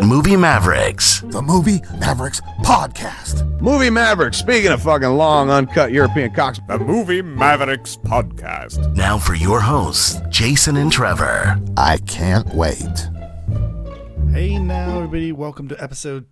Movie Mavericks. The Movie Mavericks Podcast. Movie Mavericks. Speaking of fucking long, uncut European cocks. The Movie Mavericks Podcast. Now for your hosts, Jason and Trevor. I can't wait. Hey now, everybody. Welcome to episode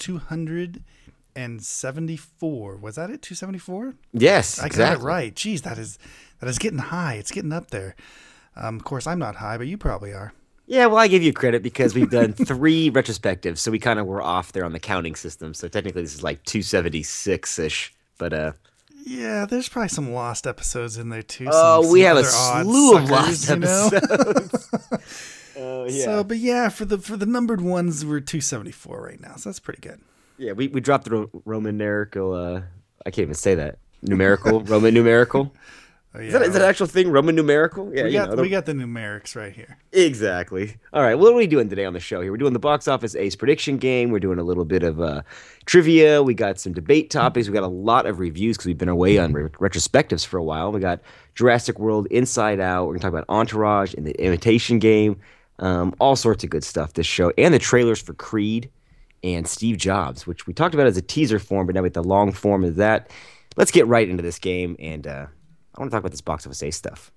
274. Was that it? 274? Yes, I got it right. Jeez, that is getting high. It's getting up there. Of course, I'm not high, but you probably are. Yeah, well, I give you credit because we've done 3 retrospectives, so we kind of were off there on the counting system. So technically, this is like 276-ish. But yeah, there's probably some lost episodes in there too. We have a slew of lost episodes. Yeah. So, but yeah, for the numbered ones, we're 274 right now, so that's pretty good. Yeah, we dropped the Roman numerical. I can't even say that numerical Roman numerical. Oh, yeah. Is that an actual thing? Roman numerical? Yeah, we got the numerics right here. Exactly. All right. What are we doing today on the show here? We're doing the box office ace prediction game. We're doing a little bit of trivia. We got some debate topics. We got a lot of reviews because we've been away on retrospectives for a while. We got Jurassic World, Inside Out. We're going to talk about Entourage and The Imitation Game. All sorts of good stuff this show. And the trailers for Creed and Steve Jobs, which we talked about as a teaser form, but now with the long form of that. Let's get right into this game, and I want to talk about this box office ace stuff.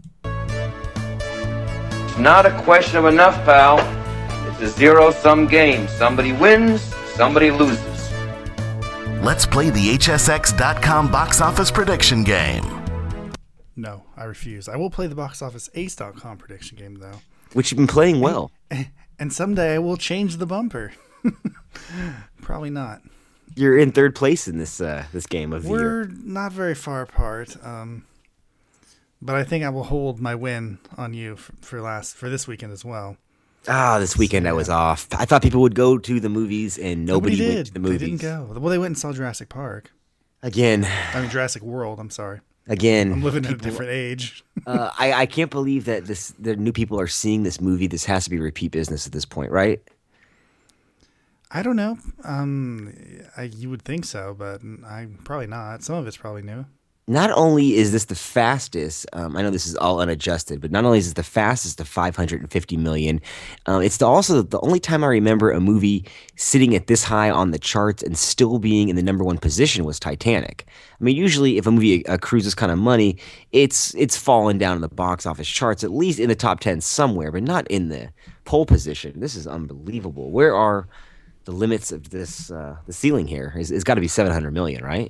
It's not a question of enough, pal. It's a zero-sum game. Somebody wins, somebody loses. Let's play the HSX.com box office prediction game. No, I refuse. I will play the box office ace.com prediction game, though. Which you've been playing well. And someday I will change the bumper. Probably not. You're in third place in this game of the year. We're not very far apart, but I think I will hold my win on you for this weekend as well. This weekend I was off. I thought people would go to the movies, and nobody went to the movies. They didn't go. Well, they went and saw Jurassic Park. Again. I mean, Jurassic World. I'm sorry. Again. I'm living in a different age. I can't believe that the new people are seeing this movie. This has to be repeat business at this point, right? I don't know. You would think so, but I'm probably not. Some of it's probably new. Not only is this the fastest, I know this is all unadjusted, but not only is it the fastest of 550 million, it's also the only time I remember a movie sitting at this high on the charts and still being in the number 1 position was Titanic. I mean, usually if a movie accrues this kind of money, it's fallen down in the box office charts, at least in the top 10 somewhere, but not in the pole position. This is unbelievable. Where are the limits of this, the ceiling here? It's got to be 700 million, right?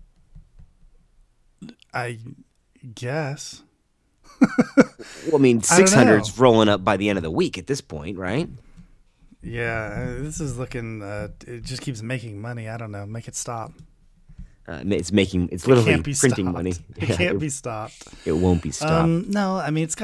I guess. Well, I mean, 600 is rolling up by the end of the week at this point, right? Yeah, this is looking, it just keeps making money. I don't know. Make it stop. It's literally printing money. It can't be stopped. It won't be stopped. No, I mean,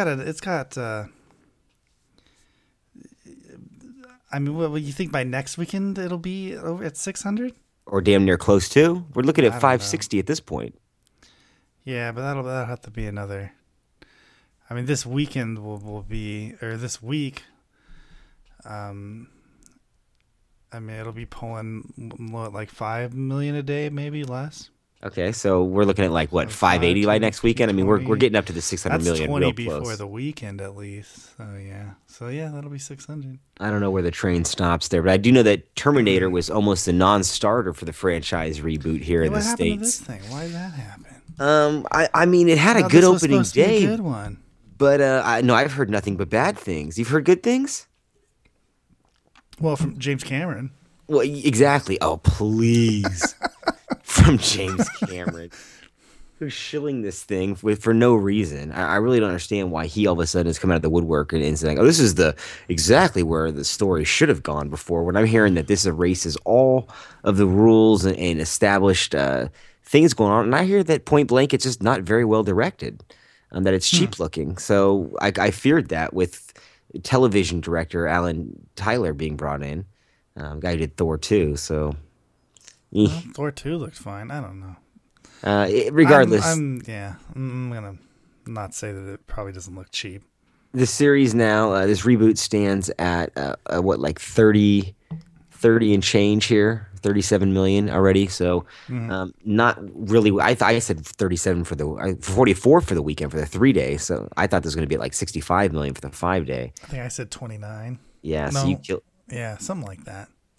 I mean, what you think by next weekend it'll be over at 600? Or damn near close to? We're looking at 560 at this point. Yeah, but that'll have to be another. I mean, this weekend will be, or this week. I mean, it'll be pulling like 5 million a day, maybe less. Okay, so we're looking at like what, 580 by next weekend? I mean, we're getting up to the 600 million real close. That's 20 before the weekend at least. So yeah, that'll be 600. I don't know where the train stops there, but I do know that Terminator was almost a non-starter for the franchise reboot here in the States. What happened to this thing? Why did that happen? I mean, it had a good opening day. Be a good one. But I've heard nothing but bad things. You've heard good things? Well, from James Cameron. Well, exactly. Oh, please. From James Cameron. Who's shilling this thing for no reason. I really don't understand why he all of a sudden has come out of the woodwork and saying, oh, this is exactly where the story should have gone before. When I'm hearing that this erases all of the rules and established things going on. And I hear that point blank, it's just not very well directed, that it's cheap looking. So I feared that with television director Alan Tyler being brought in, guy who did Thor 2. So well, Thor 2 looks fine. I don't know. Regardless. I'm going to not say that it probably doesn't look cheap. The series now, this reboot stands at like 30 and change here. 37 million already, so not really. I said 37 for the 44 for the weekend for the 3 days. So I thought this was going to be like 65 million for the 5 day. I think I said 29. Yeah, no, so you killed. Yeah, something like that.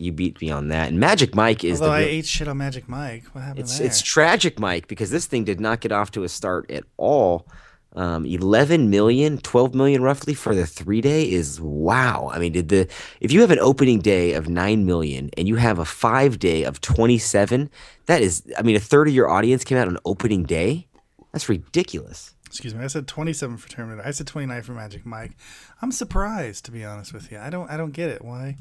You beat me on that. And Magic Mike is Although I ate shit on Magic Mike. What happened there? It's tragic, Mike, because this thing did not get off to a start at all. 11 million, 12 million roughly for the 3-day is wow. I mean, if you have an opening day of 9 million and you have a 5-day of 27, that is, I mean, a third of your audience came out on opening day. That's ridiculous. Excuse me. I said 27 for Terminator. I said 29 for Magic Mike. I'm surprised, to be honest with you. I don't get it. Why?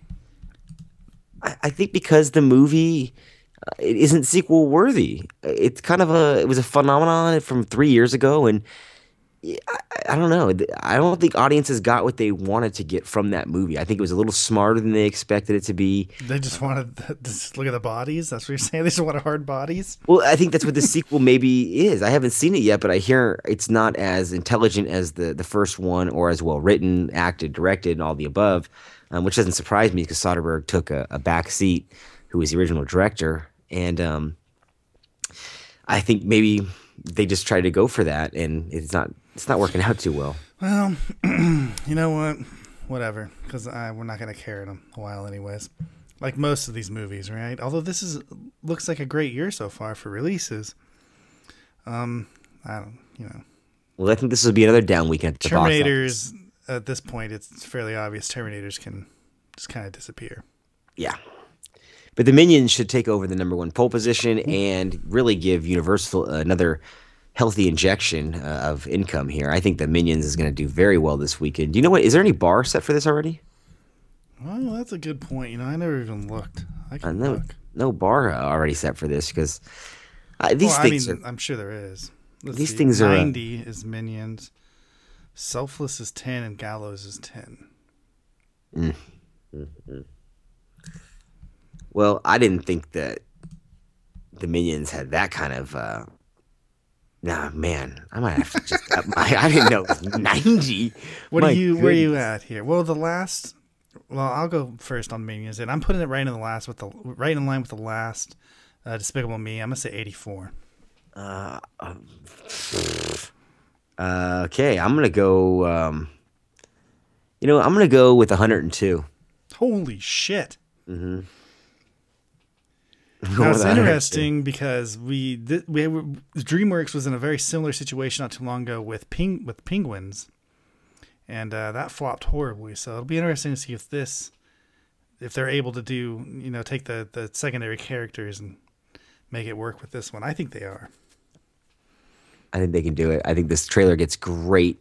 I think because the movie it isn't sequel worthy. It's kind of it was a phenomenon from 3 years ago, and I don't know. I don't think audiences got what they wanted to get from that movie. I think it was a little smarter than they expected it to be. They just wanted to just look at the bodies. That's what you're saying. They just wanted hard bodies. Well, I think that's what the sequel maybe is. I haven't seen it yet, but I hear it's not as intelligent as the first one, or as well written, acted, directed, and all the above. Which doesn't surprise me because Soderbergh took a back seat, who was the original director, and I think maybe they just tried to go for that, and it's not working out too well. Well, you know what? Whatever, because we're not gonna care in a while, anyways. Like most of these movies, right? Although this looks like a great year so far for releases. I don't, Well, I think this will be another down weekend at the box office. Terminators. At this point, it's fairly obvious Terminators can just kind of disappear. Yeah. But the Minions should take over the number one pole position and really give Universal another healthy injection of income here. I think the Minions is going to do very well this weekend. Do you know what? Is there any bar set for this already? Well, that's a good point. I never even looked. I can look. No bar already set for this because these things are... I'm sure there is. These things are... 90 is Minions. Selfless is 10 and Gallows is 10. Mm-hmm. Well, I didn't think that the Minions had that kind of. Nah, man, I might have to just. I didn't know it was 90. Where are you at here? Well, I'll go first on Minions, and I'm putting it right in line with the last Despicable Me. I'm gonna say 84. Okay, I'm gonna go. I'm gonna go with 102. Holy shit! Mm-hmm. Now it's interesting because DreamWorks was in a very similar situation not too long ago with Penguins, and that flopped horribly. So it'll be interesting to see if they're able to do take the secondary characters and make it work with this one. I think they are. I think they can do it. I think this trailer gets great.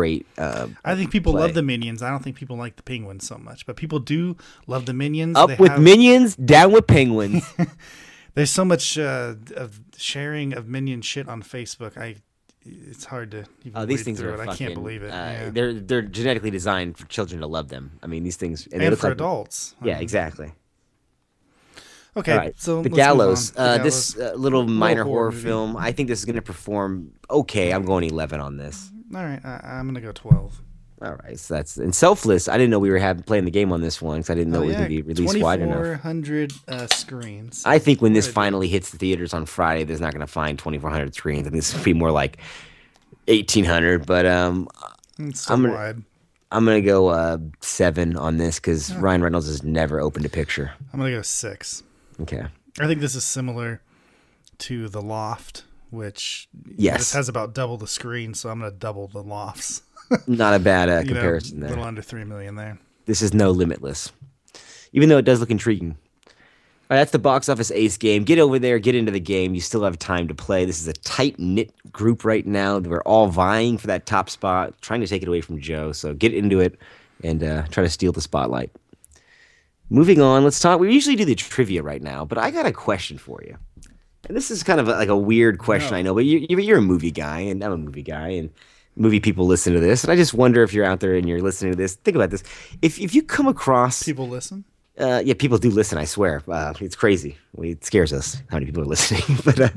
I think people love the Minions. I don't think people like the Penguins so much, but people do love the Minions. Minions, down with Penguins. There's so much of sharing of Minion shit on Facebook. It's hard to even these things are it. I can't believe it. Yeah. They're genetically designed for children to love them. I mean, these things and for adults. Yeah, exactly. Okay, right. so The Gallows. This little minor horror film. I think this is going to perform okay. I'm going 11 on this. All right, I'm going to go 12. All right, so that's and Selfless. I didn't know we were playing the game on this one because I didn't know it was going to be released wide enough. 2,400 screens. I think when this finally hits the theaters on Friday, there's not going to find 2,400 screens. I think it's going to be more like 1,800. But it's still wide. I'm going to go 7 on this because Ryan Reynolds has never opened a picture. I'm going to go 6. Okay. I think this is similar to The Loft, which this has about double the screen, so I'm going to double the Lofts. Not a bad comparison there. A little under 3 million there. This is no Limitless, even though it does look intriguing. All right, that's the box office ace game. Get over there, get into the game. You still have time to play. This is a tight-knit group right now. We're all vying for that top spot, trying to take it away from Joe. So get into it and try to steal the spotlight. Moving on, let's talk. We usually do the trivia right now, but I got a question for you. And this is kind of like a weird question, I know, but you're a movie guy, and I'm a movie guy, and movie people listen to this. And I just wonder if you're out there and you're listening to this. Think about this. If you come across... People listen? Yeah, people do listen, I swear. It's crazy. It scares us how many people are listening. But,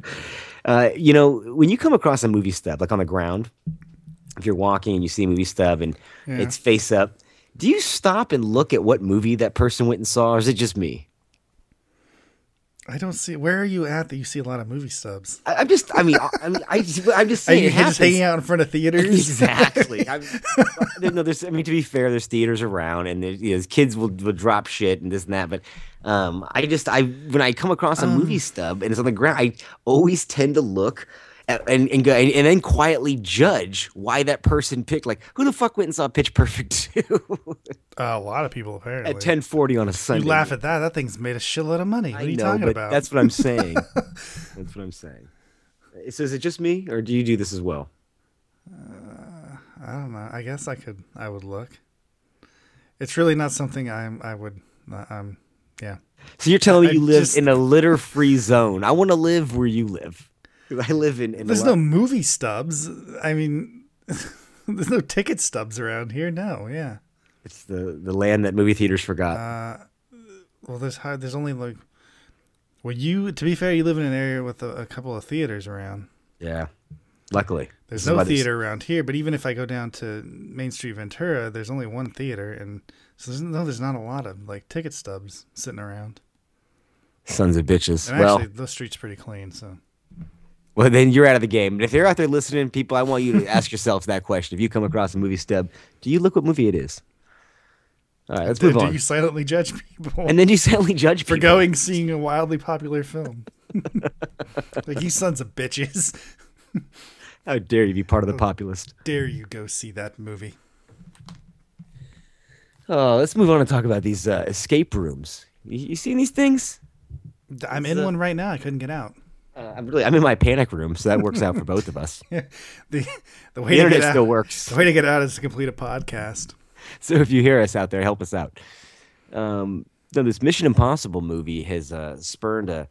when you come across a movie stub, like on the ground, if you're walking and you see a movie stub and it's face up, do you stop and look at what movie that person went and saw, or is it just me? I don't see. Where are you at that you see a lot of movie stubs? I'm just saying Are it you just happens. hanging out in front of theaters? Exactly. I mean, to be fair, there's theaters around, and there's kids will drop shit and this and that. But when I come across a movie stub and it's on the ground, I always tend to look and go and then quietly judge why that person picked. Like, who the fuck went and saw Pitch Perfect 2 A lot of people apparently. at 10:40 on a Sunday? You laugh at that. That thing's made a shitload of money. What are you talking about? That's what I'm saying. That's what I'm saying. So is it just me, or do you do this as well? I don't know. I guess I would look. It's really not something I would. Yeah. So you're telling me I you live just- in a litter-free zone? I want to live where you live. I live in. There's no movie stubs. I mean, there's no ticket stubs around here. No. Yeah. It's the land that movie theaters forgot. Well, there's only like. Well, to be fair, you live in an area with a couple of theaters around. Yeah. Luckily, There's no theater around here, but even if I go down to Main Street Ventura, there's only one theater, and so there's not a lot of like ticket stubs sitting around. Sons of bitches. And Well, actually, the street's pretty clean, so. well, then you're out of the game. And if you're out there listening, people, I want you to ask yourself that question. If you come across a movie stub, do you look what movie it is? All right, let's move Do on. you silently judge people And then you silently judge for people. seeing a wildly popular film? Like, you sons of bitches. How dare you be part of the populist? Dare you go see that movie? Oh, let's move on and talk about these escape rooms. You seen these things? I'm in one right now. I couldn't get out. I'm in my panic room, so that works out for both of us. The way The to internet get out, still works. The way to get out is to complete a podcast. So if you hear us out there, help us out. This Mission Impossible movie has spurned a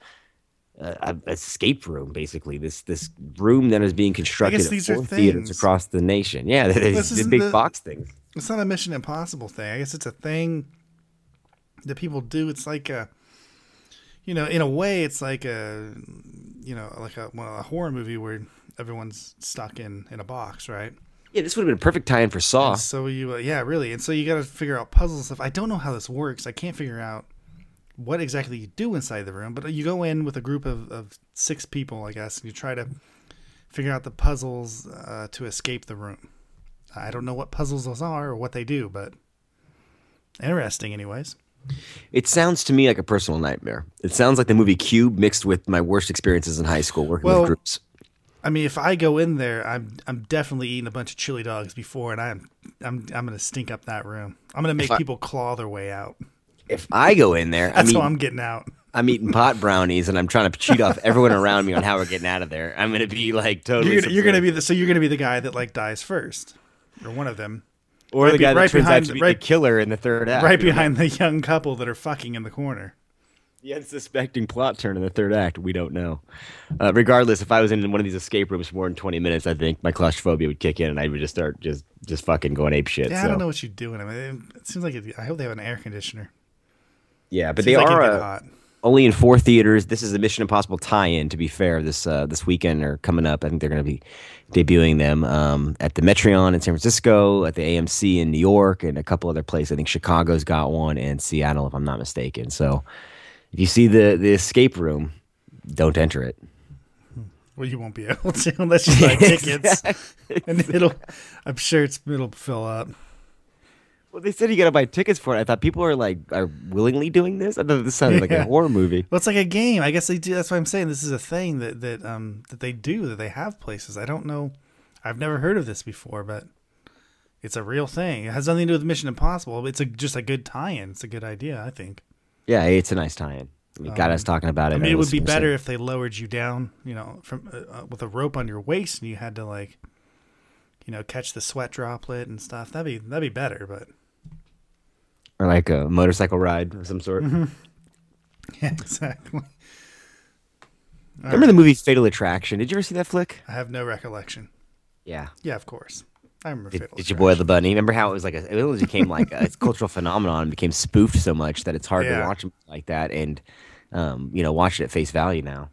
escape room, basically. This room that is being constructed at these are 4 theaters things. across the nation. Yeah, This the isn't big the- box things. It's not a Mission Impossible thing. I guess it's a thing that people do. It's like in a way, it's like a horror movie where everyone's stuck in a box, right? Yeah, this would have been a perfect tie-in for Saw. And so really. And so you got to figure out puzzles and stuff. I don't know how this works. I can't figure out what exactly you do inside the room, but you go in with a group of 6 people, I guess, and you try to figure out the puzzles to escape the room. I don't know what puzzles those are or what they do, but interesting anyways. It sounds to me like a personal nightmare. It sounds like the movie Cube mixed with my worst experiences in high school working with groups. I mean, if I go in there, I'm definitely eating a bunch of chili dogs before, and I'm gonna stink up that room. I'm gonna make people claw their way out. If I go in there, That's how I'm getting out. I'm eating pot brownies and I'm trying to cheat off everyone around me on how we're getting out of there. I'm gonna be like totally. You're gonna be the guy that like dies first, or one of them, or right the guy be- that right turns out behind- to be right- the killer in the third act. right behind the young couple that are fucking in the corner. The unsuspecting plot turn in the third act. We don't know. Regardless, if I was in one of these escape rooms for more than 20 minutes, I think my claustrophobia would kick in and I would just start just fucking going ape shit. Yeah, so. I don't know what you're doing. I mean, it seems like I hope they have an air conditioner. Yeah, but Seems they like it'd are get hot. only in 4 theaters. This is a Mission Impossible tie-in, to be fair, this weekend or coming up. I think they're going to be debuting them at the Metreon in San Francisco, at the AMC in New York, and a couple other places. I think Chicago's got one, and Seattle, if I'm not mistaken. So if you see the escape room, don't enter it. Well, you won't be able to unless you buy tickets, and I'm sure it'll fill up. Well, they said you got to buy tickets for it. I thought people are willingly doing this. I thought this sounded like a horror movie. Well, it's like a game. I guess they do. That's why I'm saying this is a thing that they do, that they have places. I don't know. I've never heard of this before, but it's a real thing. It has nothing to do with Mission Impossible. It's just a good tie-in. It's a good idea, I think. Yeah, it's a nice tie-in. I mean, got us talking about it. I mean, it would be listeners better said- if they lowered you down, from with a rope on your waist, and you had to catch the sweat droplet and stuff. That'd be better, but. Or like a motorcycle ride of some sort. Mm-hmm. Yeah, exactly. Remember the movie Fatal Attraction? Did you ever see that flick? I have no recollection. Yeah. Yeah, of course. I remember. Did Fatal you Attraction. boil the bunny? Remember how it was like it became like a cultural phenomenon and became spoofed so much that it's hard to Yeah. watch like that and watch it at face value now.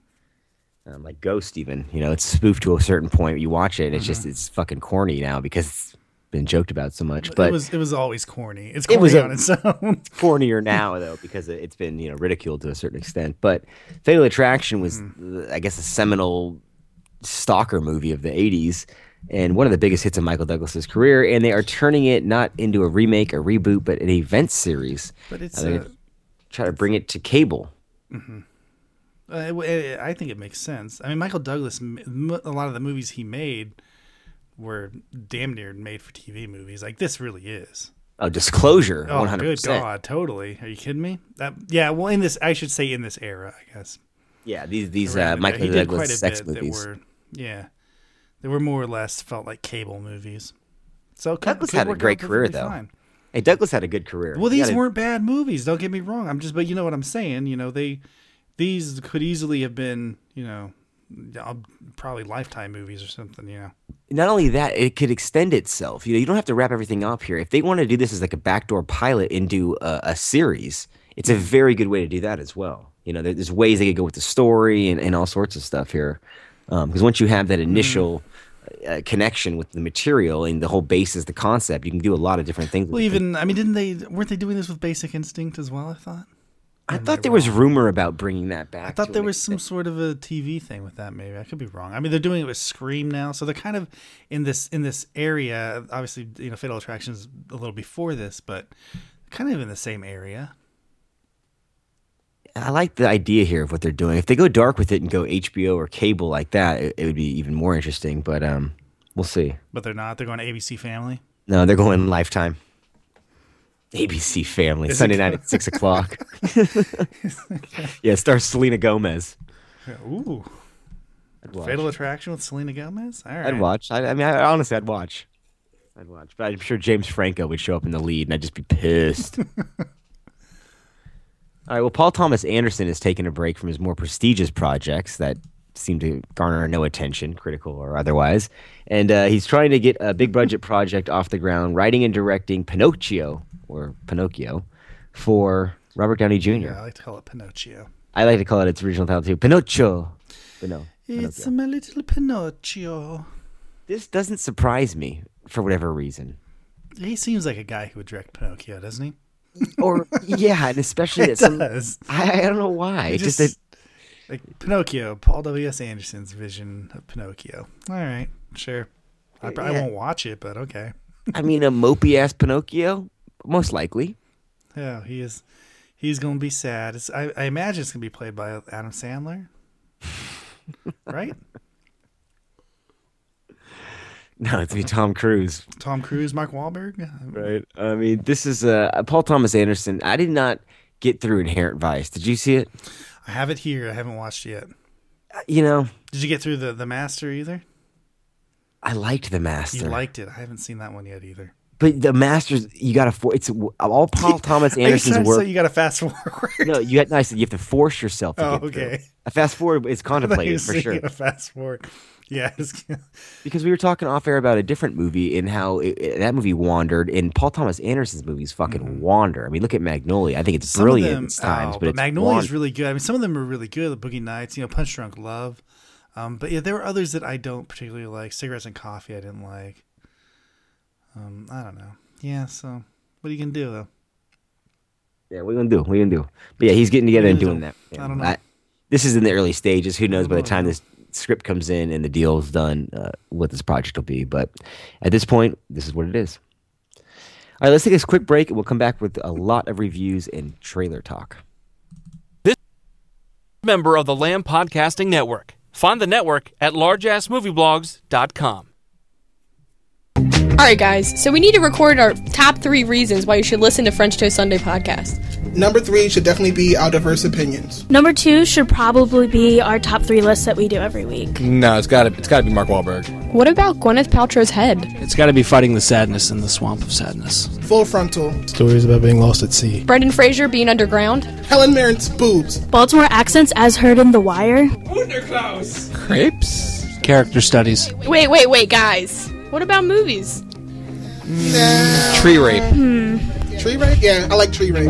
Like Ghost even, it's spoofed to a certain point. You watch it and it's just it's fucking corny now because been joked about so much. But it was always corny. It's corny on its own. It's cornier now though because it's been ridiculed to a certain extent. But Fatal Attraction was, I guess, a seminal stalker movie of the 80s and one of the biggest hits of Michael Douglas's career. And they are turning it not into a remake, a reboot, but an event series. But it's try to bring it to cable. Mm-hmm. I think it makes sense. I mean, Michael Douglas, a lot of the movies he made were damn near made for TV movies. Like this really is. Oh, Disclosure. Oh, 100%. Good God, totally. Are you kidding me? Well, in this era, I guess. Yeah, these Michael Douglas sex movies. They were more or less felt like cable movies. So Douglas had a great career though. Fine. Hey, Douglas had a good career. Well, these weren't bad movies. Don't get me wrong. But you know what I'm saying. These could easily have been, probably Lifetime movies or something, Not only that, it could extend itself. You don't have to wrap everything up here. If they want to do this as like a backdoor pilot into a series, it's a very good way to do that as well. There's ways they could go with the story and all sorts of stuff here. Because once you have that initial connection with the material and the whole basis, the concept, you can do a lot of different things. Well, weren't they doing this with Basic Instinct as well, I thought there was rumor about bringing that back. I thought there was some sort of a TV thing with that. Maybe I could be wrong. I mean, they're doing it with Scream now, so they're kind of in this area. Obviously, Fatal Attraction is a little before this, but kind of in the same area. I like the idea here of what they're doing. If they go dark with it and go HBO or cable like that, it would be even more interesting. But we'll see. But they're not. They're going to ABC Family. No, they're going Lifetime. ABC Family, Sunday night at 6 o'clock. Yeah, stars Selena Gomez. Ooh. Fatal Attraction with Selena Gomez? All right. I'd watch. Honestly, I'd watch. But I'm sure James Franco would show up in the lead, and I'd just be pissed. All right, well, Paul Thomas Anderson has taken a break from his more prestigious projects that seem to garner no attention, critical or otherwise. And he's trying to get a big-budget project off the ground, writing and directing Pinocchio for Robert Downey Jr. Yeah, I like to call it Pinocchio. I like to call it its original title too, Pinocchio. But no, it's my little Pinocchio. This doesn't surprise me for whatever reason. He seems like a guy who would direct Pinocchio, doesn't he? Or yeah, and especially it does. I don't know why. It's just that, like Pinocchio, Paul W.S. Anderson's vision of Pinocchio. All right, sure. I probably won't watch it, but okay. I mean, a mopey ass Pinocchio. Most likely. Yeah, he is. He's going to be sad. I imagine it's going to be played by Adam Sandler. Right? No, it's going to be Tom Cruise. Tom Cruise, Mark Wahlberg. Right. I mean, this is Paul Thomas Anderson. I did not get through Inherent Vice. Did you see it? I have it here. I haven't watched it yet. Did you get through the Master either? I liked The Master. You liked it. I haven't seen that one yet either. But The Masters, you got to it's all Paul Thomas Anderson's work. So you got to fast forward. No, you have to force yourself to get okay. through. A fast forward is contemplated for sure. A fast forward. Yeah. Because we were talking off air about a different movie and how that movie wandered, and Paul Thomas Anderson's movies fucking wander. I mean, look at Magnolia. I think it's brilliant at times, but Magnolia is really good. I mean, some of them are really good. The Boogie Nights, Punch Drunk Love. But yeah, there were others that I don't particularly like. Cigarettes and Coffee, I didn't like. I don't know. Yeah, so what are you going to do, though? Yeah, what are you going to do? But yeah, he's getting together and doing that. I don't know. This is in the early stages. Who knows by the time this script comes in and the deal's done, what this project will be. But at this point, this is what it is. All right, let's take a quick break, and we'll come back with a lot of reviews and trailer talk. This is a member of the Lamb Podcasting Network. Find the network at largeassmovieblogs.com. All right, guys, so we need to record our top 3 reasons why you should listen to French Toast Sunday podcast. Number 3 should definitely be our diverse opinions. Number 2 should probably be our top 3 lists that we do every week. No, it's got to be Mark Wahlberg. What about Gwyneth Paltrow's head? It's got to be Fighting the Sadness in the Swamp of Sadness. Full Frontal. Stories about being lost at sea. Brendan Fraser being underground. Helen Mirren's boobs. Baltimore accents as heard in The Wire. Wunderklaus. Crepes. Character studies. Wait, guys. What about movies? Nah. Tree rape. Tree rape? Yeah, I like tree rape.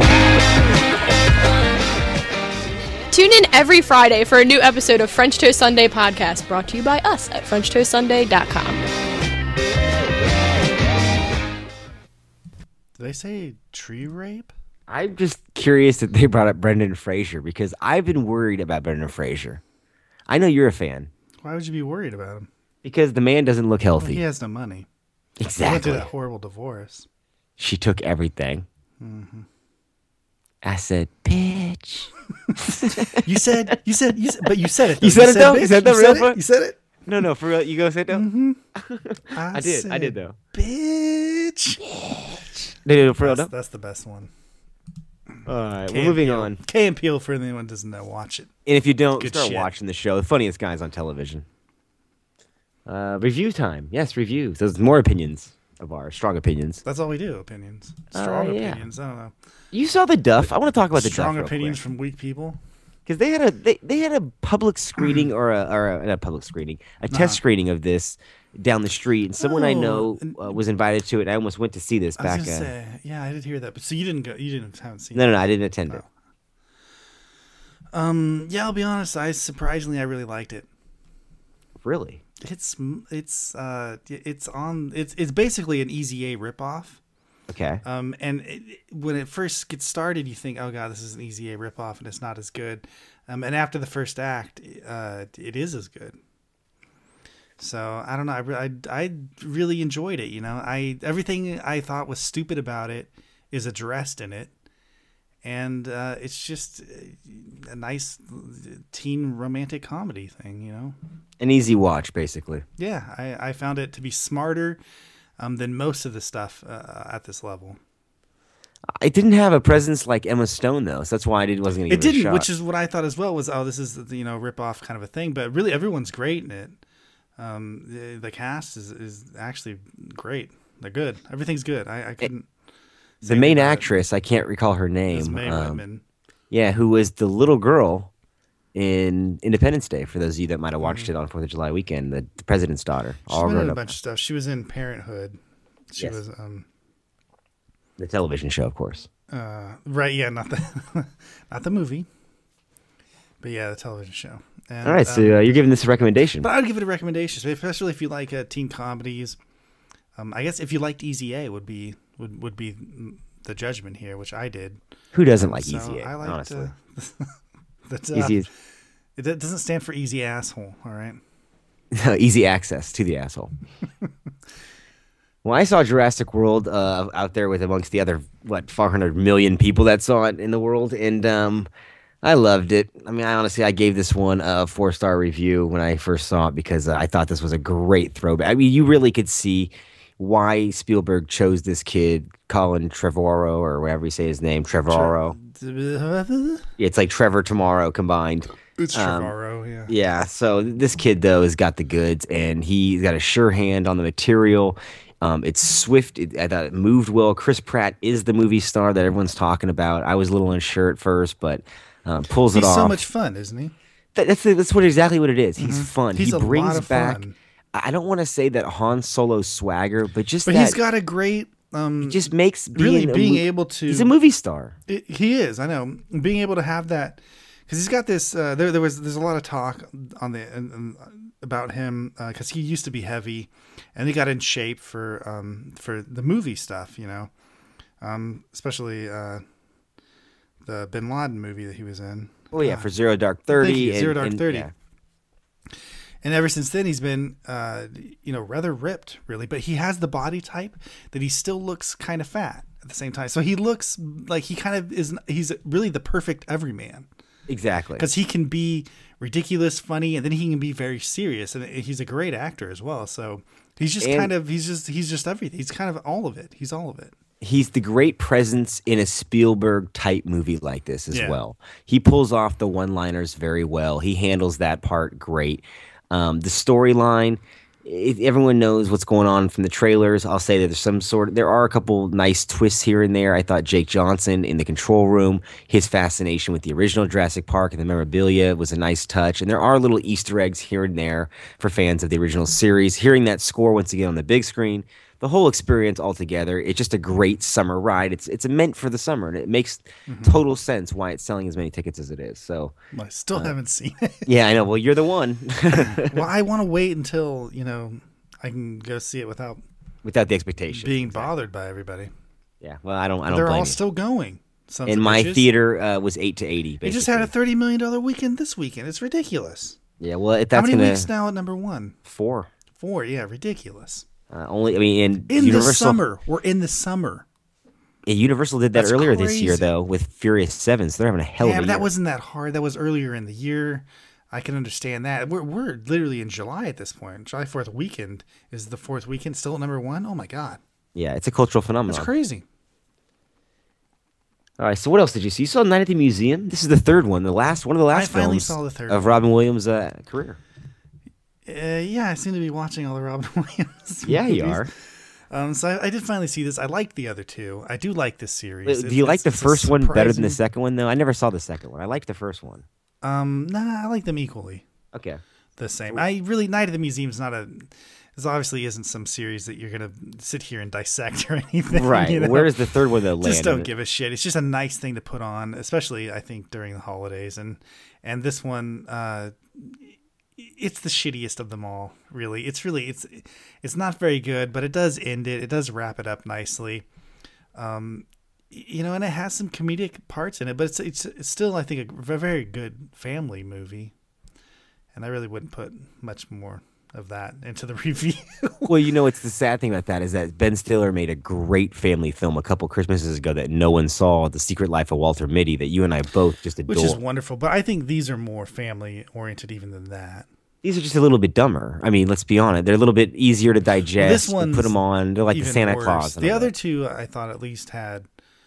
Tune in every Friday for a new episode of French Toast Sunday podcast, brought to you by us at FrenchToastSunday.com. Did they say tree rape? I'm just curious that they brought up Brendan Fraser because I've been worried about Brendan Fraser. I know you're a fan. Why would you be worried about him? Because the man doesn't look healthy. Well, he has no money. Exactly. He went through that horrible divorce. She took everything. Mm-hmm. I said, bitch. you said, but you said it. Though. You said it though? Bitch. You said the real one? You said it? No, for real. You go say it though? Mm-hmm. I did though. Bitch. No, for real though? That's the best one. All right, we're moving on. Key and Peele, for anyone who doesn't know, watch it. And if you don't, Good start shit. watching the show. The funniest guys on television. Review time. Yes, reviews. Those more opinions of ours. Strong opinions. That's all we do, opinions. Strong yeah. opinions. I don't know. You saw the Duff. I want to talk about the Duff Strong real opinions quick. from weak people. Because they had a public screening or not a public screening, a test screening of this down the street, and someone I know was invited to it. I almost went to see this I was back. gonna say, yeah, I did hear that. But so you didn't go? You haven't seen? No, I didn't attend it. Yeah, I'll be honest. I really liked it. Really? It's basically an Easy A ripoff. Okay. And when it first gets started, you think, oh god, this is an Easy A ripoff, and it's not as good. And after the first act, it is as good. So I don't know. I really enjoyed it. You know, everything I thought was stupid about it is addressed in it, and it's just a nice teen romantic comedy thing. You know, an easy watch, basically. Yeah, I found it to be smarter than most of the stuff at this level. It didn't have a presence like Emma Stone, though, so that's why I wasn't going to give it a shot. It didn't, which is what I thought as well. Was this is rip-off kind of a thing, but really everyone's great in it. The cast is actually great. They're good. Everything's good. I couldn't. The main actress, I can't recall her name. Is Mae Whitman. Yeah, who was the little girl in Independence Day? For those of you that might have watched it on 4th of July weekend, the president's daughter. She's been in a bunch of stuff. She was in Parenthood. She was the television show, of course. Right? Yeah, not the movie, but yeah, the television show. And, all right, so you're giving this a recommendation. But I'd give it a recommendation, especially if you like teen comedies. I guess if you liked Easy A, would be the judgment here, which I did. Who doesn't like Easy A? I liked, honestly, Easy. It doesn't stand for easy asshole. All right. Easy access to the asshole. Well, I saw Jurassic World out there with amongst the other 400 million people that saw it in the world, and I loved it. I mean, I gave this one a 4-star review when I first saw it because I thought this was a great throwback. I mean, you really could see why Spielberg chose this kid, Colin Trevorrow, or whatever you say his name, Trevorrow. It's like Trevor Tomorrow combined. It's Trevorrow, yeah. Yeah, so this kid, though, has got the goods, and he's got a sure hand on the material. It's swift. I thought it moved well. Chris Pratt is the movie star that everyone's talking about. I was a little unsure at first, but pulls it off. He's so much fun, isn't he? That's exactly what it is. He's fun. He's he brings a lot of back. Fun. I don't want to say that Han Solo swagger, but he's got a great. He just makes being able to. He's a movie star. He is. I know. Being able to have that, because he's got this. There's a lot of talk on about him because he used to be heavy, and he got in shape for the movie stuff. You know, especially the Bin Laden movie that he was in. Oh yeah, for Zero Dark 30. Zero Dark 30. Yeah. And ever since then, he's been, rather ripped, really. But he has the body type that he still looks kind of fat at the same time. So he looks like he kind of is. He's really the perfect everyman. Exactly. Because he can be ridiculous, funny, and then he can be very serious. And he's a great actor as well. So he's just he's just everything. He's kind of all of it. He's all of it. He's the great presence in a Spielberg type movie like this as well. He pulls off the one-liners very well. He handles that part great. The storyline, everyone knows what's going on from the trailers. I'll say that there are a couple nice twists here and there. I thought Jake Johnson in the control room, his fascination with the original Jurassic Park and the memorabilia was a nice touch. And there are little Easter eggs here and there for fans of the original series. Hearing that score once again on the big screen, the whole experience altogether, it's just a great summer ride. It's meant for the summer, and it makes total sense why it's selling as many tickets as it is. So I still haven't seen it. Yeah, I know. Well, you're the one. Well, I want to wait until I can go see it without the expectation, being bothered by everybody. Yeah, well, I don't They're blame all you. still going. Sons And of my bitches. theater was 8 to 80. It Basically. just had a $30 million weekend this weekend. It's ridiculous. Yeah, well, if How that's many gonna weeks now at number one? 4. 4, yeah, ridiculous. Only, I mean, In Universal, the summer. We're in the summer. Yeah, Universal did that That's earlier this year, crazy. though, with Furious 7, so they're having a hell of a Yeah, year. but that wasn't that hard. That was earlier in the year. I can understand that. We're literally in July at this point. July 4th weekend is the 4th weekend still at number one. Oh my God, Yeah, it's a cultural phenomenon. that's crazy. All right, so what else did you see? You saw Night at the Museum. This is the third one, one of the last I finally films saw the third of one. Robin Williams' career. Yeah, I seem to be watching all the Robin Williams. Yeah, you movies. are. So I did finally see this. I liked the other two. I do like this series. Do you like the it's a first one better than the surprising- second one, though? I never saw the second one. I liked the first one. Nah, I like them equally. Okay. The same. I really Night at the Museum is not this obviously isn't some series that you're gonna sit here and dissect or anything. Right. You know? Where does the third one, though, land? Just don't in it? give a shit. It's just a nice thing to put on, especially I think during the holidays. And this one, it's the shittiest of them all. Really, it's not very good, but it does end it. It does wrap it up nicely. And it has some comedic parts in it, but it's still, I think, a very good family movie. And I really wouldn't put much more of that into the review. Well, it's the sad thing about that is that Ben Stiller made a great family film a couple Christmases ago that no one saw, The Secret Life of Walter Mitty, that you and I both just adore. Which is wonderful. But I think these are more family-oriented even than that. These are just a little bit dumber. I mean, let's be honest. They're a little bit easier to digest. This one's put them on. They're like the even Santa worse. Claus. and The all other that. two, I thought, at least had,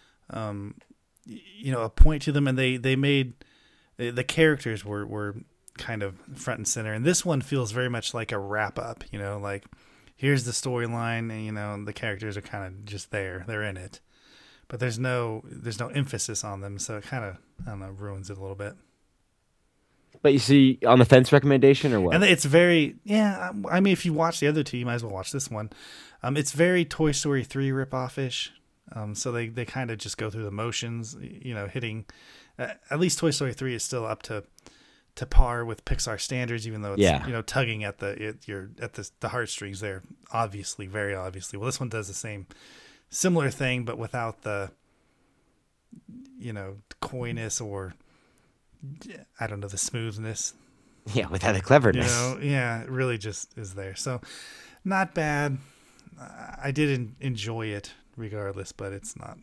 a point to them, and they made the characters were kind of front and center. And this one feels very much like a wrap up. Like here's the storyline, and the characters are kind of just there. They're in it, but there's no emphasis on them, so it kind of, I don't know, ruins it a little bit. But you see, on the fence recommendation or what? And it's very, I mean, if you watch the other two, you might as well watch this one. It's very Toy Story 3 ripoff-ish. So they kind of just go through the motions, hitting, at least Toy Story 3 is still up to par with Pixar standards, even though it's, tugging at the heartstrings there, obviously, very obviously. Well, this one does the similar thing, but without the, coyness or, I don't know, the smoothness. Yeah, without the cleverness. It really just is there. So, not bad. I did enjoy it regardless, but it's not,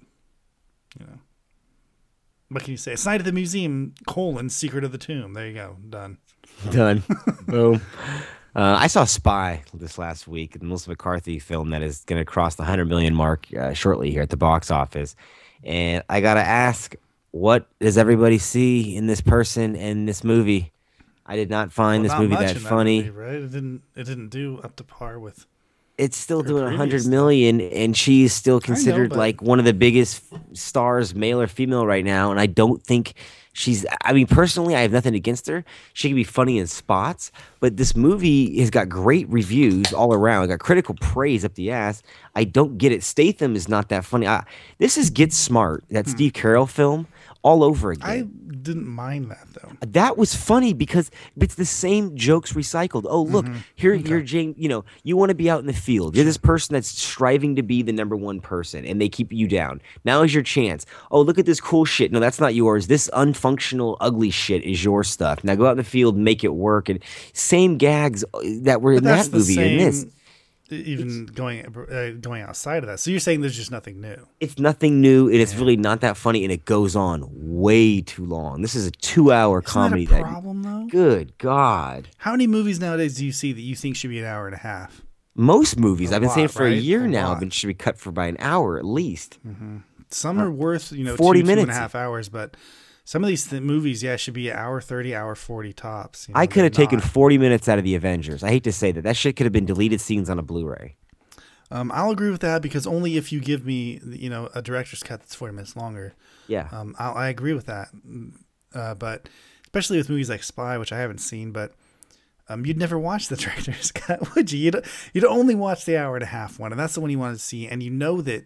What can you say? It's Night at the Museum, Secret of the Tomb. There you go. Done. Done. Boom. I saw Spy this last week, the Melissa McCarthy film that is going to cross the 100 million mark shortly here at the box office. And I got to ask, what does everybody see in this person and this movie? I did not find this movie that funny. Movie, right? It didn't do up to par with. It's still doing 100 million, and she's still considered like one of the biggest stars, male or female, right now. And I don't think she's. I mean, personally, I have nothing against her. She can be funny in spots, but this movie has got great reviews all around. It got critical praise up the ass. I don't get it. Statham is not that funny. This is Get Smart, that Steve Carell film, all over again. I didn't mind that though. That was funny because it's the same jokes recycled. Oh, look, you're James, you want to be out in the field. You're this person that's striving to be the number one person, and they keep you down. Now is your chance. Oh, look at this cool shit. No, that's not yours. This unfunctional, ugly shit is your stuff. Now go out in the field, make it work. And same gags that were in that movie in this. Even going outside of that. So you're saying there's just nothing new. It's nothing new, and it's really not that funny, and it goes on way too long. This is a 2-hour comedy. Isn't that a problem, though? Good God. How many movies nowadays do you see that you think should be an hour and a half? Most movies, I've been saying for right? a year now, should be cut for by an hour at least. Some are worth 40 minutes. 2.5 hours, but some of these movies, should be an hour 30, hour 40 tops. I could have taken 40 minutes out of the Avengers. I hate to say that. That shit could have been deleted scenes on a Blu-ray. I'll agree with that because only if you give me, a director's cut that's 40 minutes longer. Yeah. I agree with that. But especially with movies like Spy, which I haven't seen, but you'd never watch the director's cut, would you? You'd only watch the hour and a half one, and that's the one you wanted to see. And that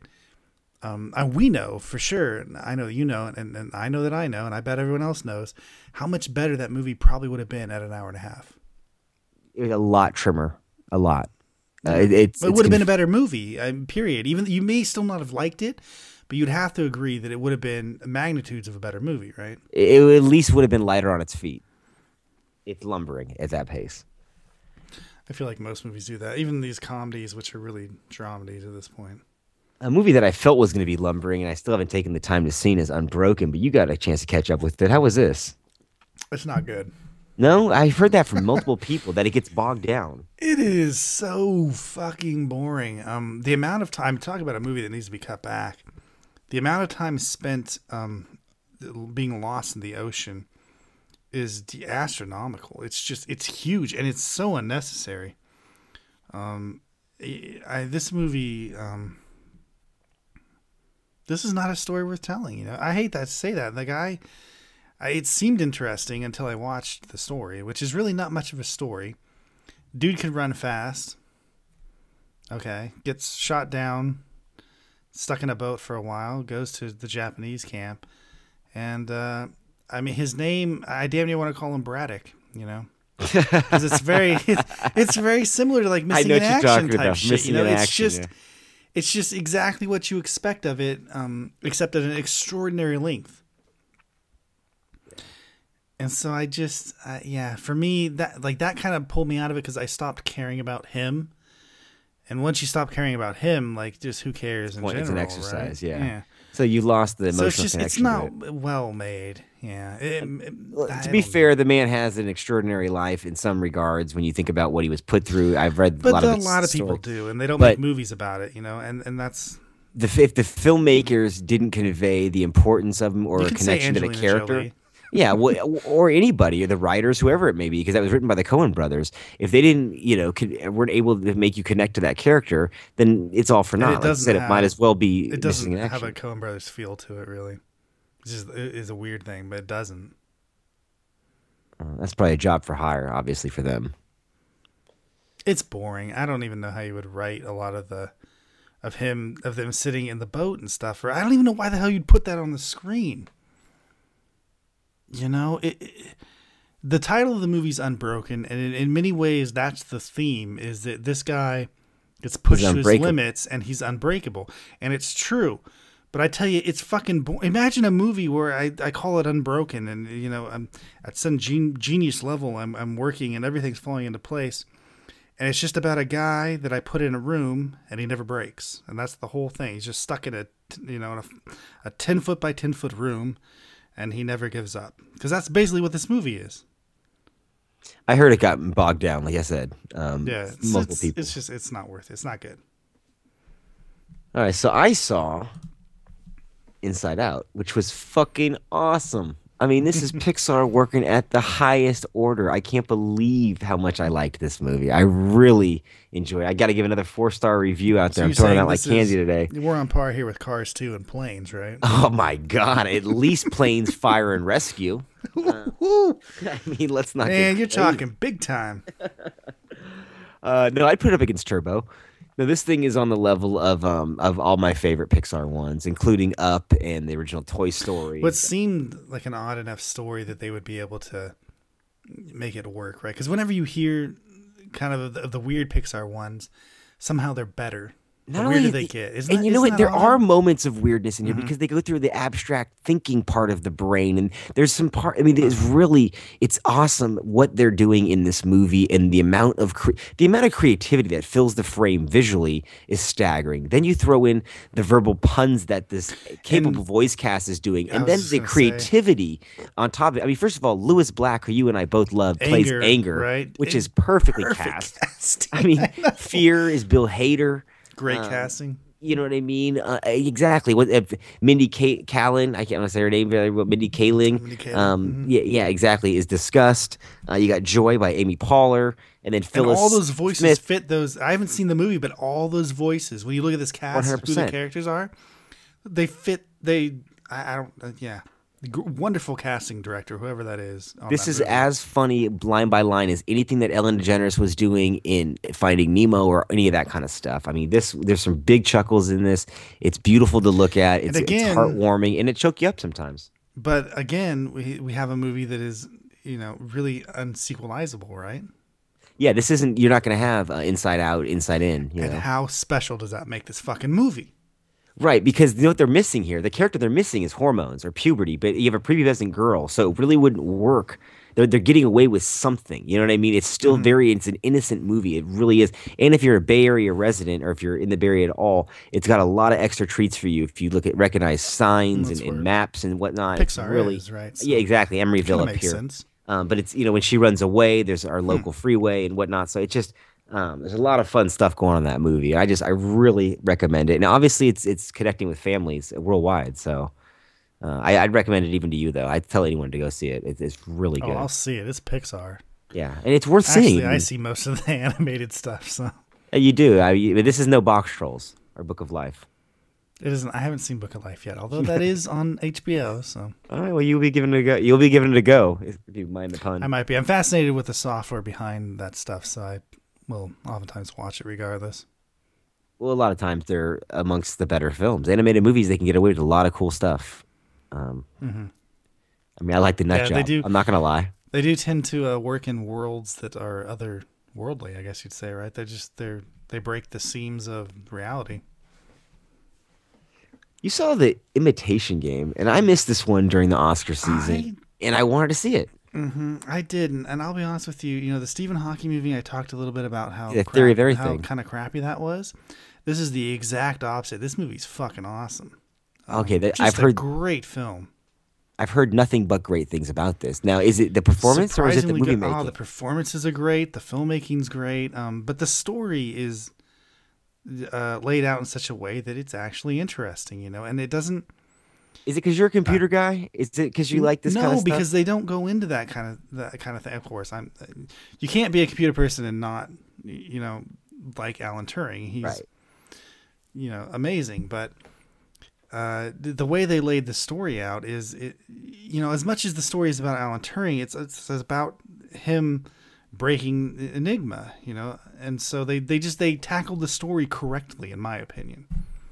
we know for sure, and I know and I know that I know, and I bet everyone else knows how much better that movie probably would have been at an hour and a half. It was a lot trimmer. A lot. It would have been a better movie, period. Even you may still not have liked it, but you'd have to agree that it would have been magnitudes of a better movie, right? It at least would have been lighter on its feet. It's lumbering at that pace. I feel like most movies do that. Even these comedies, which are really dramedies at this point. A movie that I felt was going to be lumbering, and I still haven't taken the time to see, is Unbroken, but you got a chance to catch up with it. How was this? It's not good. No? I've heard that from multiple people, that it gets bogged down. It is so fucking boring. The amount of time, talk about a movie that needs to be cut back. The amount of time spent being lost in the ocean is astronomical. It's huge, and it's so unnecessary. This movie, this is not a story worth telling. You know, I hate that to say that. The guy, it seemed interesting until I watched the story, which is really not much of a story. Dude can run fast. Okay, gets shot down, stuck in a boat for a while, goes to the Japanese camp, and I mean, his name, I damn near want to call him Braddock, you know, because it's very similar to like Missing in Action type shit. You know, it's just exactly what you expect of it, except at an extraordinary length. And so I just, for me, that kind of pulled me out of it because I stopped caring about him. And once you stop caring about him, like, just who cares in general, it's an exercise, right? yeah. So you lost the emotional connection. It's not well made, yeah. To be fair, the man has an extraordinary life in some regards when you think about what he was put through. I've read a lot of people do, and they don't make movies about it, you know, and that's... If the filmmakers didn't convey the importance of him or a connection to the character... Jolie. Yeah, or anybody, or the writers, whoever it may be, because that was written by the Coen brothers. If they didn't, weren't able to make you connect to that character, then it's all for naught. Like I said, it might as well be. It doesn't have a Coen brothers feel to it, really. It is a weird thing, but it doesn't. That's probably a job for hire, obviously, for them. It's boring. I don't even know how you would write a lot of them sitting in the boat and stuff. Or I don't even know why the hell you'd put that on the screen. You know, the title of the movie is Unbroken, and in many ways, that's the theme, is that this guy gets pushed to his limits, and he's unbreakable. And it's true. But I tell you, it's fucking boring. Imagine a movie where I call it Unbroken, and, you know, I'm at some genius level, I'm working, and everything's falling into place. And it's just about a guy that I put in a room, and he never breaks. And that's the whole thing. He's just stuck in a 10-foot by 10-foot room, and he never gives up. Because that's basically what this movie is. I heard it got bogged down, like I said. Multiple people. It's not worth it. It's not good. All right, so I saw Inside Out, which was fucking awesome. I mean, this is Pixar working at the highest order. I can't believe how much I liked this movie. I really enjoyed it. I got to give another 4-star review out there. I'm throwing it out like candy today. We're on par here with Cars 2 and Planes, right? Oh, my God. At least Planes, Fire, and Rescue. I mean, let's not Man, you're talking big time. No, I'd put it up against Turbo. Now, this thing is on the level of all my favorite Pixar ones, including Up and the original Toy Story. What seemed like an odd enough story that they would be able to make it work, right? Because whenever you hear kind of the weird Pixar ones, somehow they're better. The weirder they get. And you know what? There are moments of weirdness in here because they go through the abstract thinking part of the brain. And there's some part, I mean, it's awesome what they're doing in this movie, and the amount of creativity that fills the frame visually is staggering. Then you throw in the verbal puns that this capable voice cast is doing, and then the creativity on top of it. I mean, first of all, Lewis Black, who you and I both love, plays Anger, right? Which is perfectly cast. I mean, Fear is Bill Hader. Great casting. You know what I mean? Exactly. What Mindy Kaling? I can't say her name very well. Mindy Kaling. Yeah, exactly. Is discussed. You got Joy by Amy Poehler, and then Phyllis. And all those voices Smith. fit those. I haven't seen the movie, but all those voices. When you look at this cast, 100%. who the characters are, they fit. Wonderful casting director, whoever that is. This is as funny line by line as anything that Ellen DeGeneres was doing in Finding Nemo or any of that kind of stuff. I mean, there's some big chuckles in this. It's beautiful to look at. It's heartwarming, and it choke you up sometimes. But again, we have a movie that is, really unsequelizable, right? Yeah, this isn't. You're not going to have Inside Out, Inside In. How special does that make this fucking movie? Right, because you know what they're missing here? The character they're missing is hormones or puberty, but you have a prepubescent girl, so it really wouldn't work. They're getting away with something. You know what I mean? It's still it's an innocent movie. It really is. And if you're a Bay Area resident or if you're in the Bay Area at all, it's got a lot of extra treats for you if you recognize signs and maps and whatnot. Pixar really, is, right? Yeah, exactly. Emeryville up makes here. sense. But it's, when she runs away, there's our local freeway and whatnot. So it's just, there's a lot of fun stuff going on in that movie. I really recommend it. Now, obviously, it's connecting with families worldwide. So I'd recommend it even to you, though. I'd tell anyone to go see it. It's really good. Oh, I'll see it. It's Pixar. Yeah, and it's worth seeing. Actually, I see most of the animated stuff. So you do. This is no Box Trolls or Book of Life. It isn't. I haven't seen Book of Life yet, although that is on HBO. So, all right. Well, you'll be giving it a go. You'll be giving it a go if you mind the pun. I might be. I'm fascinated with the software behind that stuff, so I will oftentimes watch it regardless. Well, a lot of times they're amongst the better films. Animated movies, they can get away with a lot of cool stuff. I mean, I like the nut job. I'm not gonna lie. They do tend to work in worlds that are otherworldly, I guess you'd say, right? They break the seams of reality. You saw The Imitation Game, and I missed this one during the Oscar season, and I wanted to see it. I did, and I'll be honest with you. The Stephen Hawking movie, I talked a little bit about how Theory of Everything, how kind of crappy that was. This is the exact opposite. This movie's fucking awesome. Okay, I've heard great film. I've heard nothing but great things about this. Now, is it the performance or is it the movie making? Oh, the performances are great. The filmmaking's great. But the story is laid out in such a way that it's actually interesting, and it doesn't. Is it because you're a computer guy? Is it because you like this kind of stuff? No, because they don't go into that kind of thing. Of course, you can't be a computer person and not, like Alan Turing. He's, right. Amazing, but. The way they laid the story out is, as much as the story is about Alan Turing, it's about him breaking Enigma, and so they tackled the story correctly, in my opinion.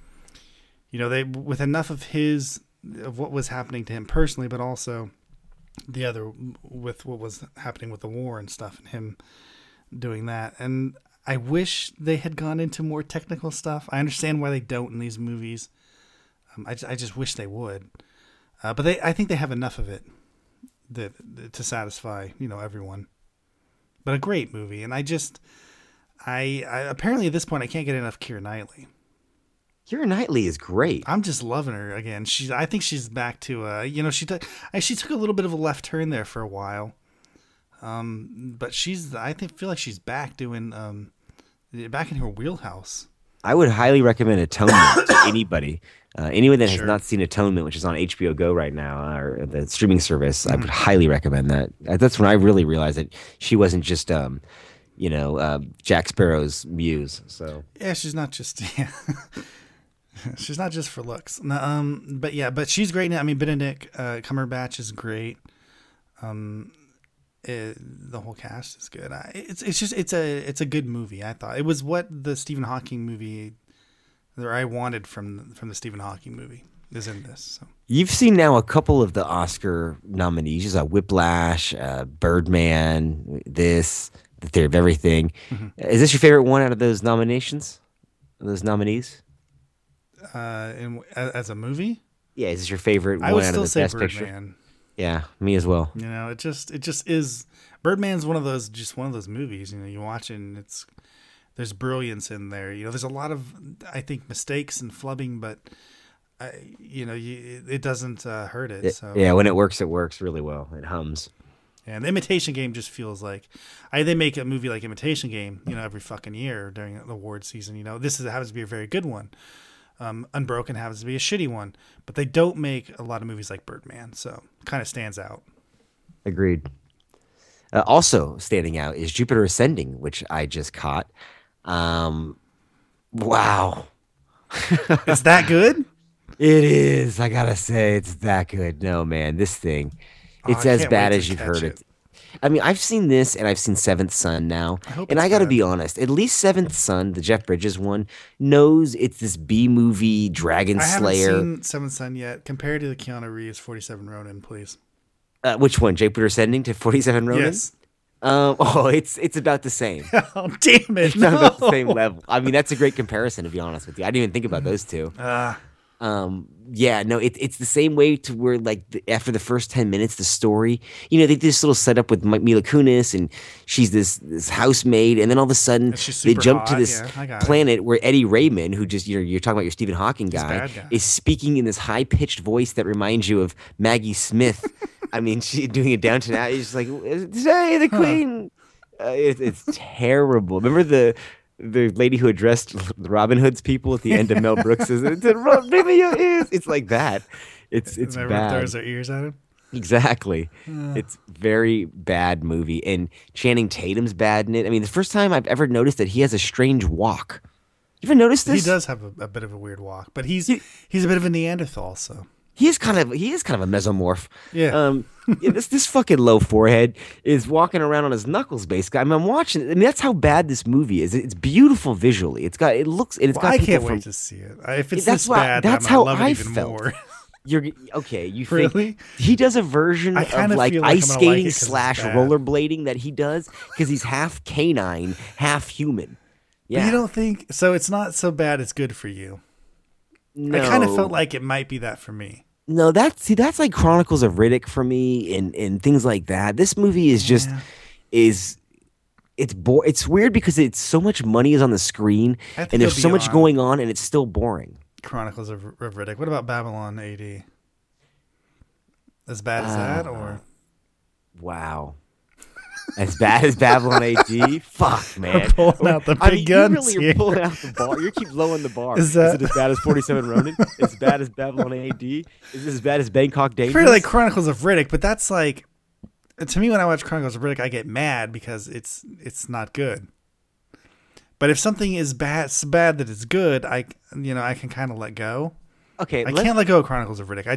They with enough of what was happening to him personally, but also the other with what was happening with the war and stuff, and him doing that. And I wish they had gone into more technical stuff. I understand why they don't in these movies. I just wish they would, but I think they have enough of it to satisfy everyone. But a great movie, and I apparently at this point I can't get enough Keira Knightley. Keira Knightley is great. I'm just loving her again. I think she's back to she took a little bit of a left turn there for a while, but I feel like she's back doing back in her wheelhouse. I would highly recommend Atonement to anybody. Anyone that has not seen Atonement, which is on HBO Go right now, or the streaming service, I would highly recommend that. That's when I really realized that she wasn't just, Jack Sparrow's muse. So yeah, she's not just she's not just for looks. But she's great now. I mean, Benedict Cumberbatch is great. The whole cast is good. It's a good movie. I thought it was what the Stephen Hawking movie that I wanted from the Stephen Hawking movie is in this. So. You've seen now a couple of the Oscar nominees: Whiplash, Birdman, The Theory of Everything. Mm-hmm. Is this your favorite one out of those nominations? Those nominees? As a movie? Yeah, is this your favorite one out of the Best Birdman. Picture? Yeah, me as well. It just is. Birdman's one of those movies. You watch it and there's brilliance in there. There's a lot of, I think, mistakes and flubbing, but it doesn't hurt it. So yeah, when it works really well. It hums. And the Imitation Game just feels like they make a movie like Imitation Game, every fucking year during the award season. This happens to be a very good one. Unbroken happens to be a shitty one, but they don't make a lot of movies like Birdman, so kind of stands out. Agreed. Also standing out is Jupiter Ascending, which I just caught. Wow. It's that good? It is. I gotta say, it's that good. No, man, this thing, it's as bad as you've heard it. I mean, I've seen this and I've seen Seventh Son now, and I got to be honest. At least Seventh Son, the Jeff Bridges one, knows it's this B movie Dragon Slayer. I haven't seen Seventh Son yet. Compared to the Keanu Reeves 47 Ronin, please. Which one? Jupiter Ascending to 47 Ronin? Yes. It's about the same. Oh, damn it! It's about the same level. I mean, that's a great comparison, to be honest with you. I didn't even think about those two. Yeah, no, it's the same way to where like after the first 10 minutes, the story, you know, they did this little setup with Mila Kunis, and she's this housemaid, and then all of a sudden they jump to this planet where Eddie Raymond, who just you're talking about your Stephen Hawking guy, is speaking in this high pitched voice that reminds you of Maggie Smith. I mean, she doing it Downton Abbey. It's like, say the Queen. It's terrible. Remember the lady who addressed the Robin Hood's people at the end of Mel Brooks's, "Bring me your ears." It's like that. It's bad. Throws their ears at him. Exactly. It's very bad movie, and Channing Tatum's bad in it. I mean, the first time I've ever noticed that he has a strange walk. You ever noticed this? He does have a bit of a weird walk, but he's a bit of a Neanderthal, so. He is kind of a mesomorph. Yeah. This fucking low forehead is walking around on his knuckles, basically. I mean, I'm watching it. I mean, that's how bad this movie is. It's beautiful visually. It looks. I can't wait to see it. If it's this bad, that's how I felt. More. You're okay. You really? Think he does a version of like ice skating / rollerblading that he does because he's half canine, half human. Yeah. But you don't think so? It's not so bad. It's good for you. No. I kind of felt like it might be that for me. No, that's like Chronicles of Riddick for me, and things like that. This movie is just it's weird because it's so much money is on the screen and there's so much going on, and it's still boring. Chronicles of Riddick. What about Babylon AD? As bad as that, or wow. As bad as Babylon AD? Fuck, man. We're pulling out the big guns you really are pulling out the bar. You keep lowering the bar. Is it as bad as 47 Ronin? As bad as Babylon AD? Is it as bad as Bangkok Dangerous? Pretty like Chronicles of Riddick, but that's like, to me, when I watch Chronicles of Riddick, I get mad because it's not good. But if something is bad, so bad that it's good, I can kind of let go. Okay, I can't let go of Chronicles of Riddick.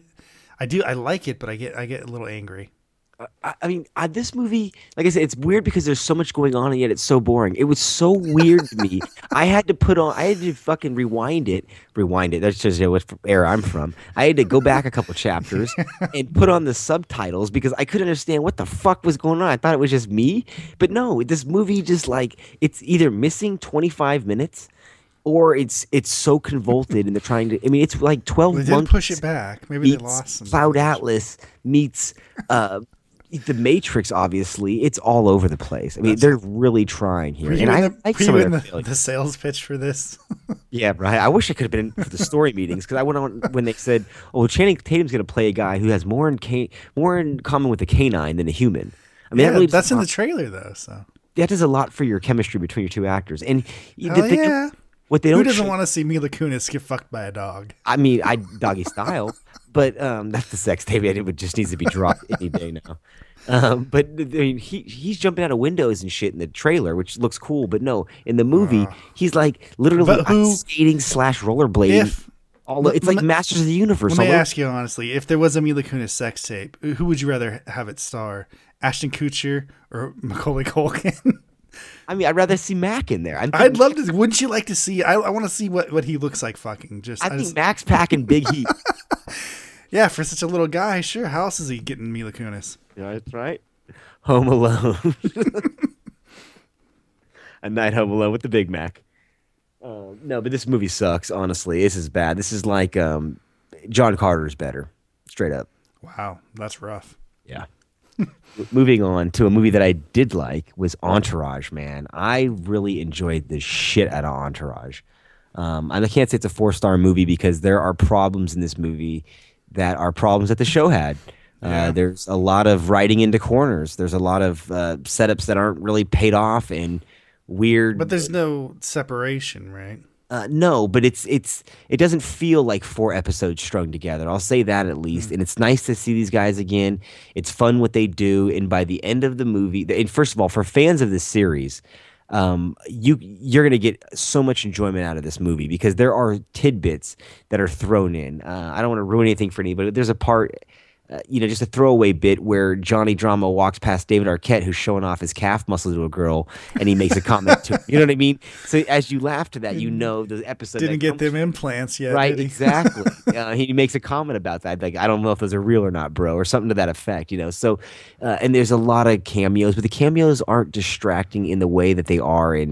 I like it, but I get a little angry. I mean, this movie, like I said, it's weird because there's so much going on and yet it's so boring. It was so weird to me. I had to fucking rewind it. That's just what era I'm from. I had to go back a couple chapters and put on the subtitles because I couldn't understand what the fuck was going on. I thought it was just me. But no, this movie just like, it's either missing 25 minutes or it's so convoluted and they're trying to, I mean, it's like 12 months. They did push it back. Maybe they lost some. Cloud Atlas meets, The Matrix, obviously, it's all over the place. I mean, they're really trying here. And I like some of the sales pitch for this. Yeah, right. I wish I could have been for the story meetings because I went on when they said, "Oh, Channing Tatum's going to play a guy who has more in common with a canine than a human." I mean, that's in the trailer though. So that does a lot for your chemistry between your two actors. And what they don't. Who doesn't want to see Mila Kunis get fucked by a dog? I mean, doggy style, but that's the sex tape. It just needs to be dropped any day now. But I mean, he's jumping out of windows and shit in the trailer, which looks cool. But no, in the movie, he's like literally skating / rollerblading. It's like Masters of the Universe. Let me ask you honestly: if there was a Mila Kunis sex tape, who would you rather have it star? Ashton Kutcher or Macaulay Culkin? I mean, I'd rather see Mac in there. I'd love to. Wouldn't you like to see? I want to see what he looks like. Fucking I think Mac's packing big heat. Yeah, for such a little guy, sure. How else is he getting Mila Kunis? Yeah, that's right. Home Alone. A night Home Alone with the Big Mac. No, but this movie sucks, honestly. This is bad. This is like John Carter's better. Straight up. Wow, that's rough. Yeah. Moving on to a movie that I did like was Entourage, man. I really enjoyed the shit out of Entourage. I can't say it's a 4-star movie because there are problems in this movie that are problems that the show had. There's a lot of writing into corners. There's a lot of setups that aren't really paid off and weird. But there's no separation, right? No, but it doesn't feel like 4 episodes strung together. I'll say that at least. And it's nice to see these guys again. It's fun what they do. And by the end of the movie, and first of all, for fans of this series, you're going to get so much enjoyment out of this movie because there are tidbits that are thrown in. I don't want to ruin anything for anybody, but there's a part, just a throwaway bit where Johnny Drama walks past David Arquette, who's showing off his calf muscle to a girl, and he makes a comment to her. You know what I mean? So as you laugh to that, the episode didn't get them implants yet, right? Did he? Exactly. He makes a comment about that, like, I don't know if those are real or not, bro, or something to that effect. So and there's a lot of cameos, but the cameos aren't distracting in the way that they are in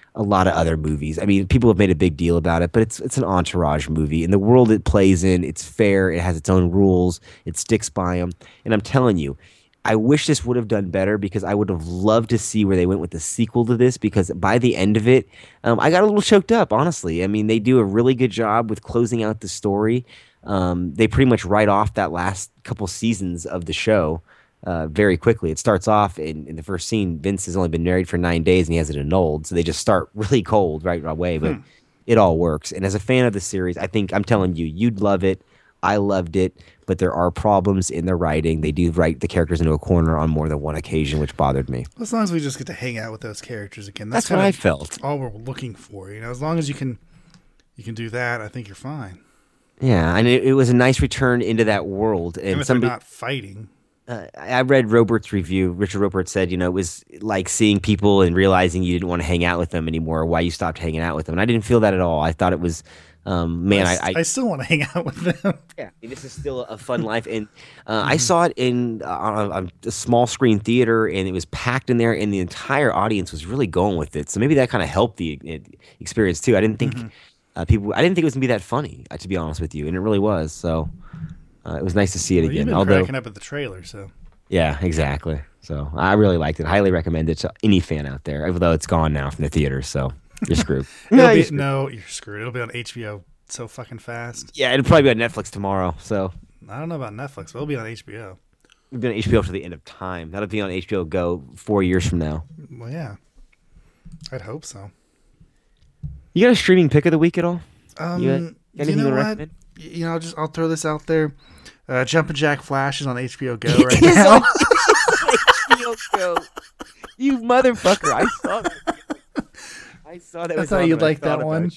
a lot of other movies. I mean, people have made a big deal about it, but it's an entourage movie. And the world it plays in, it's fair. It has its own rules. It sticks by them. And I'm telling you, I wish this would have done better because I would have loved to see where they went with the sequel to this because by the end of it, I got a little choked up, honestly. I mean, they do a really good job with closing out the story. They pretty much write off that last couple seasons of the show very quickly. It starts off in the first scene, Vince has only been married for 9 days and he has it annulled. So they just start really cold right away, but it all works. And as a fan of the series, I'm telling you, you'd love it. I loved it, but there are problems in the writing. They do write the characters into a corner on more than one occasion, which bothered me. As long as we just get to hang out with those characters again, that's what I felt. All we're looking for, as long as you can do that, I think you're fine. Yeah, and it was a nice return into that world. And if they're not fighting. I read Robert's review. Richard Robert said, it was like seeing people and realizing you didn't want to hang out with them anymore, why you stopped hanging out with them. And I didn't feel that at all. I thought it was... I still want to hang out with them. Yeah, this is still a fun life, and I saw it in on a small screen theater, and it was packed in there, and the entire audience was really going with it. So maybe that kind of helped the experience too. I didn't think I didn't think it was gonna be that funny, to be honest with you, and it really was. So it was nice to see it again. You've been cracking up at the trailer, so yeah, exactly. So I really liked it. Highly recommend it to any fan out there, even though it's gone now from the theater. So. You're screwed. You're screwed. It'll be on HBO so fucking fast. Yeah, it'll probably be on Netflix tomorrow. So I don't know about Netflix, but it'll be on HBO. It'll be on HBO to the end of time. That'll be on HBO Go 4 years from now. Well, yeah, I'd hope so. You got a streaming pick of the week at all? You know what? I'll throw this out there. Jumpin' Jack Flash is on HBO Go right now. HBO Go. You motherfucker! I saw that. I thought you'd like that one.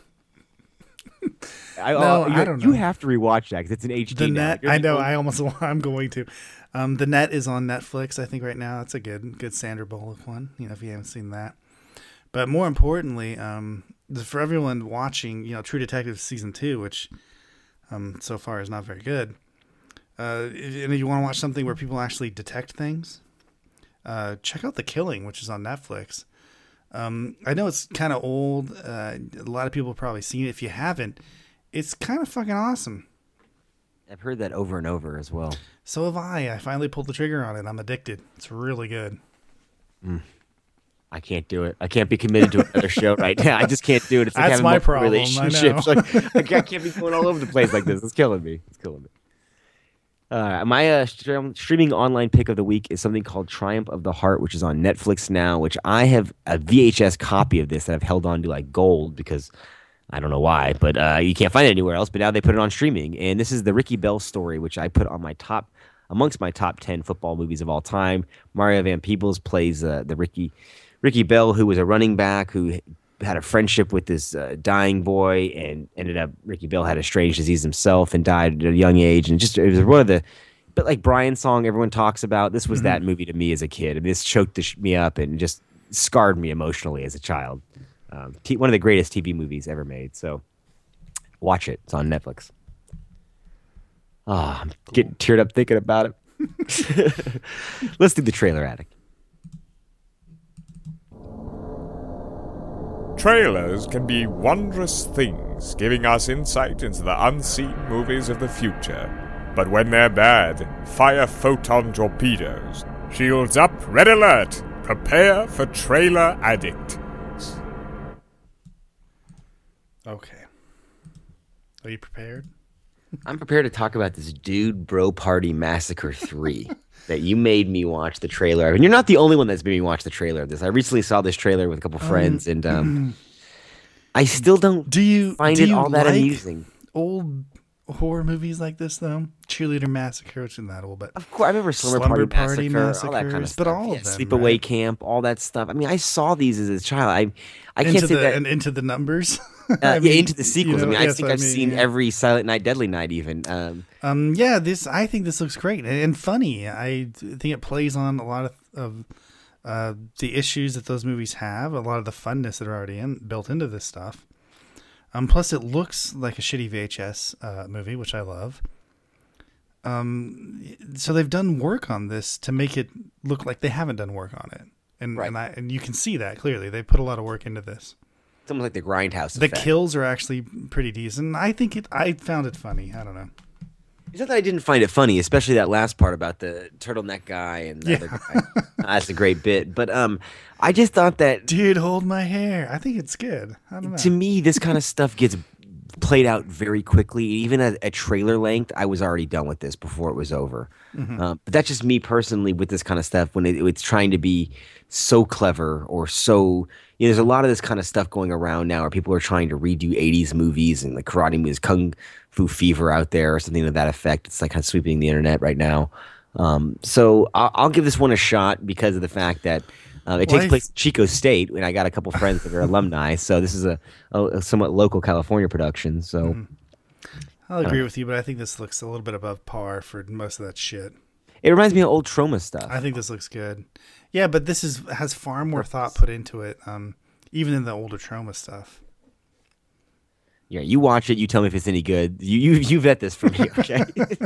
I don't know. You have to rewatch that because it's an HD. The Net. I know. I'm going to. The Net is on Netflix. I think right now it's a good Sandra Bullock one. If you haven't seen that. But more importantly, for everyone watching, True Detective season 2, which so far is not very good. And if you want to watch something where people actually detect things, check out The Killing, which is on Netflix. I know it's kind of old. A lot of people have probably seen it. If you haven't, it's kind of fucking awesome. I've heard that over and over as well. So have I. I finally pulled the trigger on it. I'm addicted. It's really good. I can't do it. I can't be committed to another show right now. I just can't do it. It's like That's having my problem. relationships. I know. I can't be going all over the place like this. It's killing me. My streaming online pick of the week is something called Triumph of the Heart, which is on Netflix now, which I have a VHS copy of this that I've held on to like gold because I don't know why, but you can't find it anywhere else. But now they put it on streaming. And this is the Ricky Bell story, which I put on amongst my top 10 football movies of all time. Mario Van Peebles plays the Ricky Bell, who was a running back who had a friendship with this dying boy, and ended up Ricky Bell had a strange disease himself and died at a young age. And it was one of the, but like Brian's song everyone talks about, this was that movie to me as a kid. I mean, this choked me up and just scarred me emotionally as a child. One of the greatest TV movies ever made. So watch it. It's on Netflix. I'm getting teared up thinking about it. Let's do the Trailer Addict. Trailers can be wondrous things, giving us insight into the unseen movies of the future. But when they're bad, fire photon torpedoes. Shields up, red alert! Prepare for Trailer Addict. Okay. Are you prepared? I'm prepared to talk about this Dude Bro Party Massacre 3 that you made me watch the trailer. And you're not the only one that's made me watch the trailer of this. I recently saw this trailer with a couple friends, and I still don't find it all that amusing. Old horror movies like this, though? Cheerleader Massacre, which isn't that old, but of course, I remember Slumber Party Massacre, all that kind of stuff. But all of them, Sleepaway Camp, all that stuff. I mean, I saw these as a child. I can't say that. And Into the Numbers. Into the sequels. I think I've seen every Silent Night, Deadly Night, even. I think this looks great and funny. I think it plays on a lot of the issues that those movies have, a lot of the funness that are already built into this stuff. Plus, it looks like a shitty VHS movie, which I love. So they've done work on this to make it look like they haven't done work on it. and you can see that clearly. They put a lot of work into this. It's almost like the Grindhouse The effect. kills are actually pretty decent. I found it funny. I don't know. It's not that I didn't find it funny, especially that last part about the turtleneck guy and the other guy. That's a great bit. But I just thought that... Dude, hold my hair. I think it's good. I don't know. To me, this kind of stuff gets played out very quickly. Even at trailer length, I was already done with this before it was over. But that's just me personally with this kind of stuff when it's trying to be so clever or so... there's a lot of this kind of stuff going around now where people are trying to redo 80s movies and like karate movies, Kung Fu Fever out there or something to that effect. It's like kind of sweeping the internet right now. So I'll give this one a shot because of the fact that it takes place in Chico State, and I got a couple friends that are alumni. So this is a somewhat local California production. So I'll agree with you, but I think this looks a little bit above par for most of that shit. It reminds me of old Troma stuff. I think this looks good. Yeah, but this has far more thought put into it, even in the older Troma stuff. Yeah, you watch it. You tell me if it's any good. You vet this for me, okay?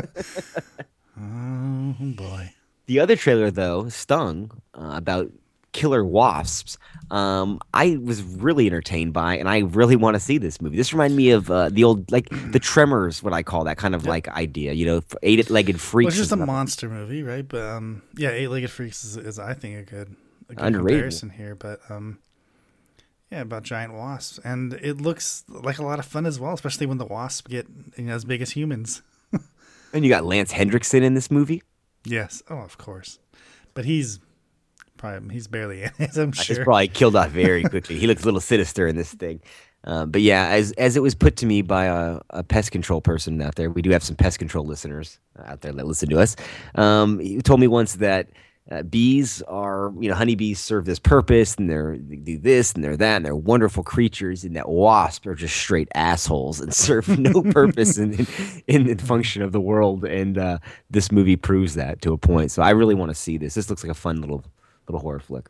Oh boy. The other trailer though, Stung, about killer wasps. I was really entertained by, and I really want to see this movie. This reminded me of the old, like the Tremors, what I call that kind of like idea. Eight-legged freaks. Well, it's just a monster movie, right? But yeah, Eight-Legged Freaks is I think a good comparison here. But yeah, about giant wasps, and it looks like a lot of fun as well, especially when the wasps get as big as humans. And you got Lance Hendrickson in this movie. Yes, of course, but he's barely in it, I'm sure. He's probably killed off very quickly. He looks a little sinister in this thing. But yeah, as it was put to me by a pest control person out there, we do have some pest control listeners out there that listen to us. He told me once that bees are, honeybees serve this purpose, and they do this and they're that, and they're wonderful creatures, and that wasps are just straight assholes and serve no purpose in the function of the world. And this movie proves that to a point. So I really want to see this. This looks like a fun little horror flick.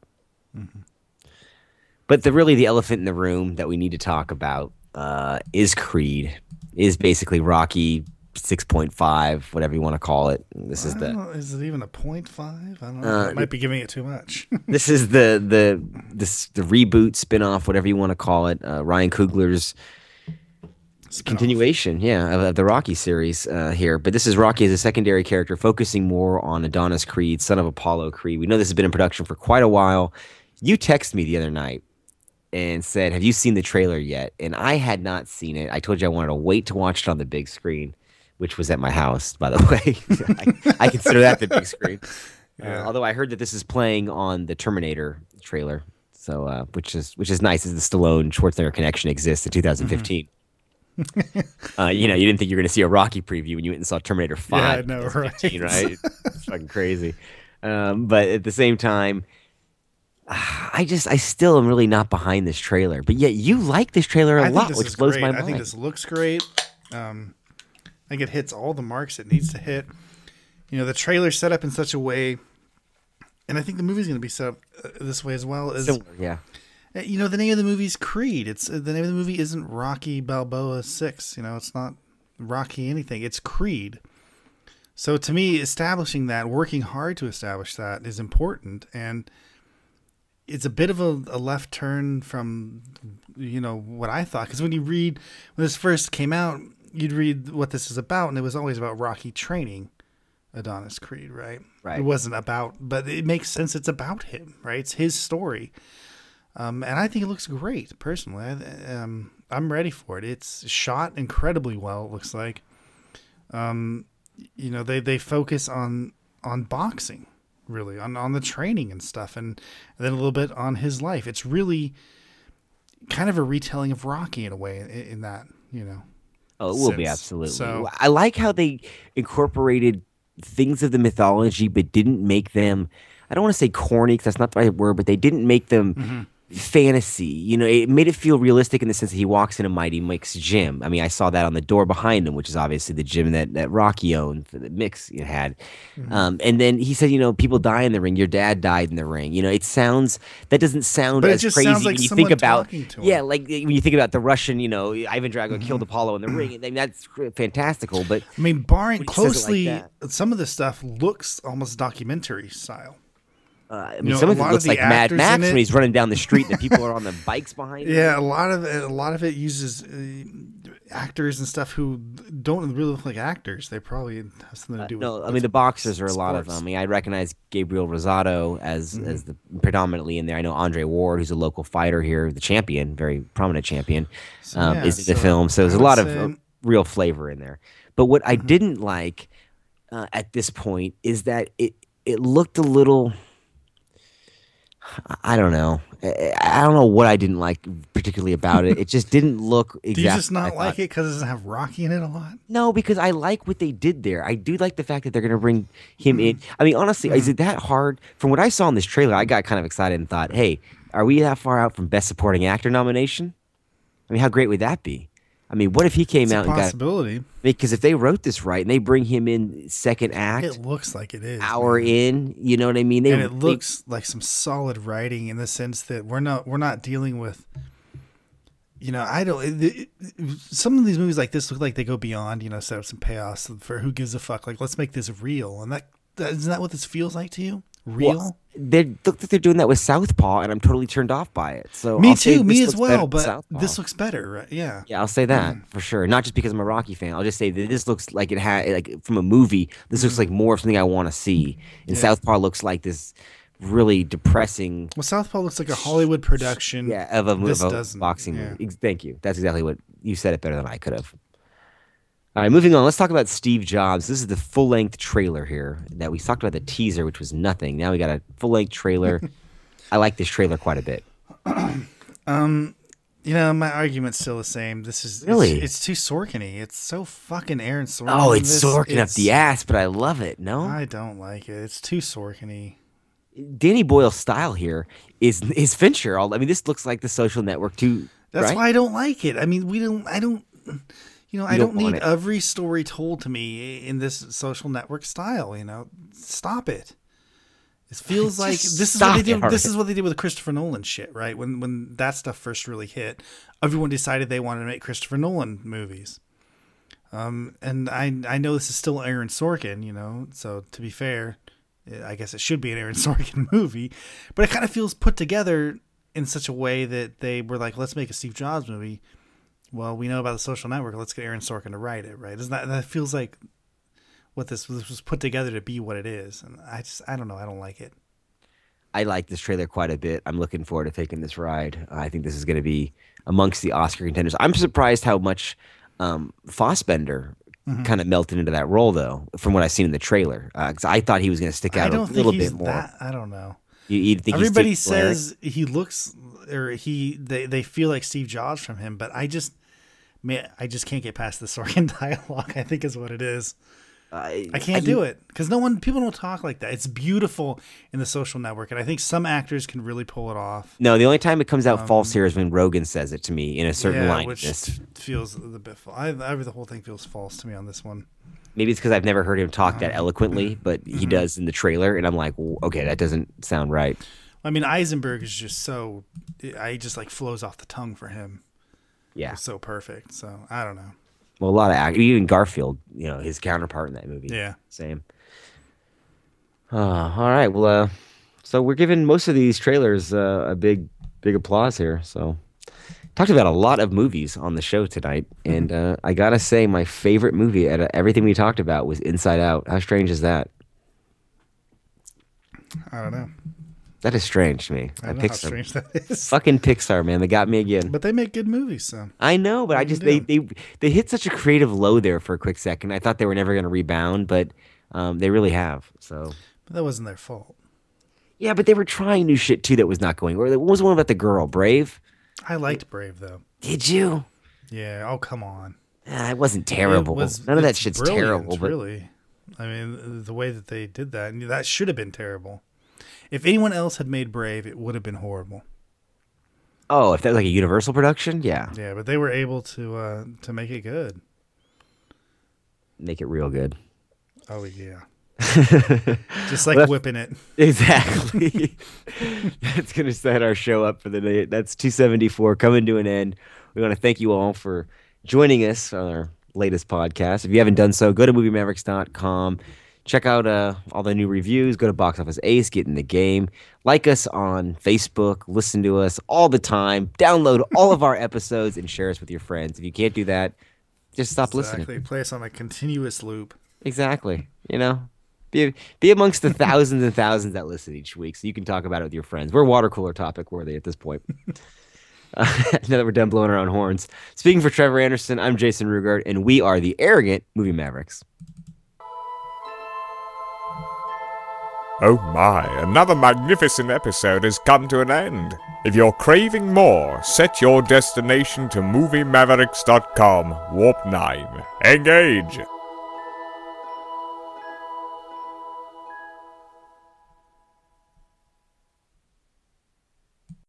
But the elephant in the room that we need to talk about is Creed. Is basically Rocky 6.5, whatever you want to call it. This is is it even a 0.5? I don't know. I might be giving it too much. This is the reboot, spin-off, whatever you want to call it. Ryan Coogler's continuation, of the Rocky series here. But this is Rocky as a secondary character, focusing more on Adonis Creed, son of Apollo Creed. We know this has been in production for quite a while. You texted me the other night and said, have you seen the trailer yet? And I had not seen it. I told you I wanted to wait to watch it on the big screen, which was at my house, by the way. I consider that the big screen. Although I heard that this is playing on the Terminator trailer, so which is nice, as the Stallone-Schwarzenegger connection exists in 2015. You didn't think you were going to see a Rocky preview when you went and saw Terminator 5. Yeah, I know, right? It's fucking crazy. But at the same time, I still am really not behind this trailer. But yet you like this trailer a lot, which blows my mind. I think this looks great. I think it hits all the marks it needs to hit. The trailer's set up in such a way, and I think the movie's going to be set up this way as well. Similar, yeah. The name of the movie is Creed. The name of the movie isn't Rocky Balboa 6. It's not Rocky anything. It's Creed. So to me, establishing that, working hard to establish that, is important. And it's a bit of a left turn from, what I thought. Because when this first came out, you'd read what this is about, and it was always about Rocky training Adonis Creed, right? Right. It wasn't about, but it makes sense. It's about him, right? It's his story. And I think it looks great, personally. I'm ready for it. It's shot incredibly well, it looks like. They focus on boxing, really, on the training and stuff, and then a little bit on his life. It's really kind of a retelling of Rocky in a way, in that, Oh, it will be, absolutely. So, I like how they incorporated things of the mythology, but didn't make them, I don't want to say corny, because that's not the right word, but they didn't make them fantasy. It made it feel realistic in the sense that he walks in a Mighty Mick's gym. I mean, I saw that on the door behind him, which is obviously the gym that Rocky owned, that Mick's had. And then he said, people die in the ring. Your dad died in the ring. That doesn't sound but as it just crazy sounds like when you think about, like when you think about the Russian, Ivan Drago killed Apollo in the ring. I mean, that's fantastical. But I mean, barring closely, some of the stuff looks almost documentary style. I mean, some of it looks like Mad Max when he's running down the street and the people are on the bikes behind him. Yeah, a lot of it uses actors and stuff who don't really look like actors. They probably have something to do with. No, I mean the boxers are a lot of them. I mean, I recognize Gabriel Rosado as the predominantly in there. I know Andre Ward, who's a local fighter here, the champion, very prominent champion, is in the film. So there's a lot of real flavor in there. But what I didn't like at this point is that it looked a little. I don't know. I don't know what I didn't like particularly about it. It just didn't look exactly. Do you just not like it because it doesn't have Rocky in it a lot? No, because I like what they did there. I do like the fact that they're going to bring him in. I mean, honestly, is it that hard? From what I saw in this trailer, I got kind of excited and thought, hey, are we that far out from Best Supporting Actor nomination? I mean, how great would that be? I mean, what if he came out and got... possibility. Because if they wrote this right and they bring him in second act... It looks like it is. Hour in, you know what I mean? And it looks like some solid writing in the sense that we're not dealing with... You know, some of these movies like this look like they go beyond, setups and payoffs for who gives a fuck. Like, let's make this real. And isn't that what this feels like to you? Real? Well, they look like they're doing that with Southpaw, and I'm totally turned off by it. So me too, me as well. But this looks better, right? Yeah. Yeah, I'll say that for sure. Not just because I'm a Rocky fan. I'll just say that this looks like it had, like from a movie. This looks like more of something I want to see. And Southpaw looks like this really depressing. Well, Southpaw looks like a Hollywood production. Yeah, of a boxing movie. Thank you. That's exactly what you said it better than I could have. All right, moving on. Let's talk about Steve Jobs. This is the full-length trailer here that we talked about the teaser, which was nothing. Now we got a full-length trailer. I like this trailer quite a bit. My argument's still the same. This is really it's too Sorkin-y. It's so fucking Aaron Sorkin. Oh, it's Sorkin up the ass, but I love it. No, I don't like it. It's too Sorkin-y. Danny Boyle's style here is Fincher. I mean, this looks like The Social Network too. That's why I don't like it. I mean, I don't need every story told to me in this Social Network style. Stop it. It feels like this is what they did. This is what they did with Christopher Nolan shit, right? When that stuff first really hit, everyone decided they wanted to make Christopher Nolan movies. And I know this is still Aaron Sorkin, so to be fair, I guess it should be an Aaron Sorkin movie, but it kind of feels put together in such a way that they were like, let's make a Steve Jobs movie. Well, we know about The Social Network. Let's get Aaron Sorkin to write it, right? That feels like what this was put together to be what it is. And I don't know. I don't like it. I like this trailer quite a bit. I'm looking forward to taking this ride. I think this is going to be amongst the Oscar contenders. I'm surprised how much Fassbender kind of melted into that role, though, from what I've seen in the trailer. Because I thought he was going to stick out a little bit more. I don't know. You think everybody says he looks, or they feel like Steve Jobs from him, but I just can't get past the Sorkin dialogue. I think is what it is. I can't do it because people don't talk like that. It's beautiful in The Social Network, and I think some actors can really pull it off. No, the only time it comes out false here is when Rogan says it to me in a certain line. Which feels a bit false. The whole thing feels false to me on this one. Maybe it's because I've never heard him talk that eloquently, but he does in the trailer, and I'm like, okay, that doesn't sound right. I mean, Eisenberg is just flows off the tongue for him. Yeah, it's so perfect. So I don't know. Well, a lot of actors, even Garfield, his counterpart in that movie. Yeah. Same. All right. Well, so we're giving most of these trailers a big applause here. So talked about a lot of movies on the show tonight. And I got to say, my favorite movie out of everything we talked about was Inside Out. How strange is that? I don't know. That is strange to me. I don't know how strange that is. Fucking Pixar, man. They got me again. But they make good movies, so. I know, but they hit such a creative low there for a quick second. I thought they were never going to rebound, but they really have. So. But that wasn't their fault. Yeah, but they were trying new shit too that was not going. What was the one about the girl, Brave? I liked Brave though. Did you? Yeah. Oh, come on. It wasn't terrible. None of that shit's terrible. But really, I mean, the way that they did that should have been terrible. If anyone else had made Brave, it would have been horrible. Oh, if that was like a Universal production, yeah. Yeah, but they were able to make it good. Make it real good. Oh yeah. Just like whipping it. Exactly. That's going to set our show up for the day. That's 274 coming to an end. We want to thank you all for joining us on our latest podcast. If you haven't done so, go to moviemavericks.com. Check out all the new reviews. Go to Box Office Ace, get in the game. Like us on Facebook. Listen to us all the time. Download all of our episodes and share us with your friends. If you can't do that, just stop listening. Exactly. Play us on a continuous loop. Exactly. Be amongst the thousands and thousands that listen each week so you can talk about it with your friends. We're water cooler topic worthy at this point. Now that we're done blowing our own horns. Speaking for Trevor Anderson, I'm Jason Rugard, and we are the Arrogant Movie Mavericks. Oh my, another magnificent episode has come to an end. If you're craving more, set your destination to MovieMavericks.com, Warp 9. Engage!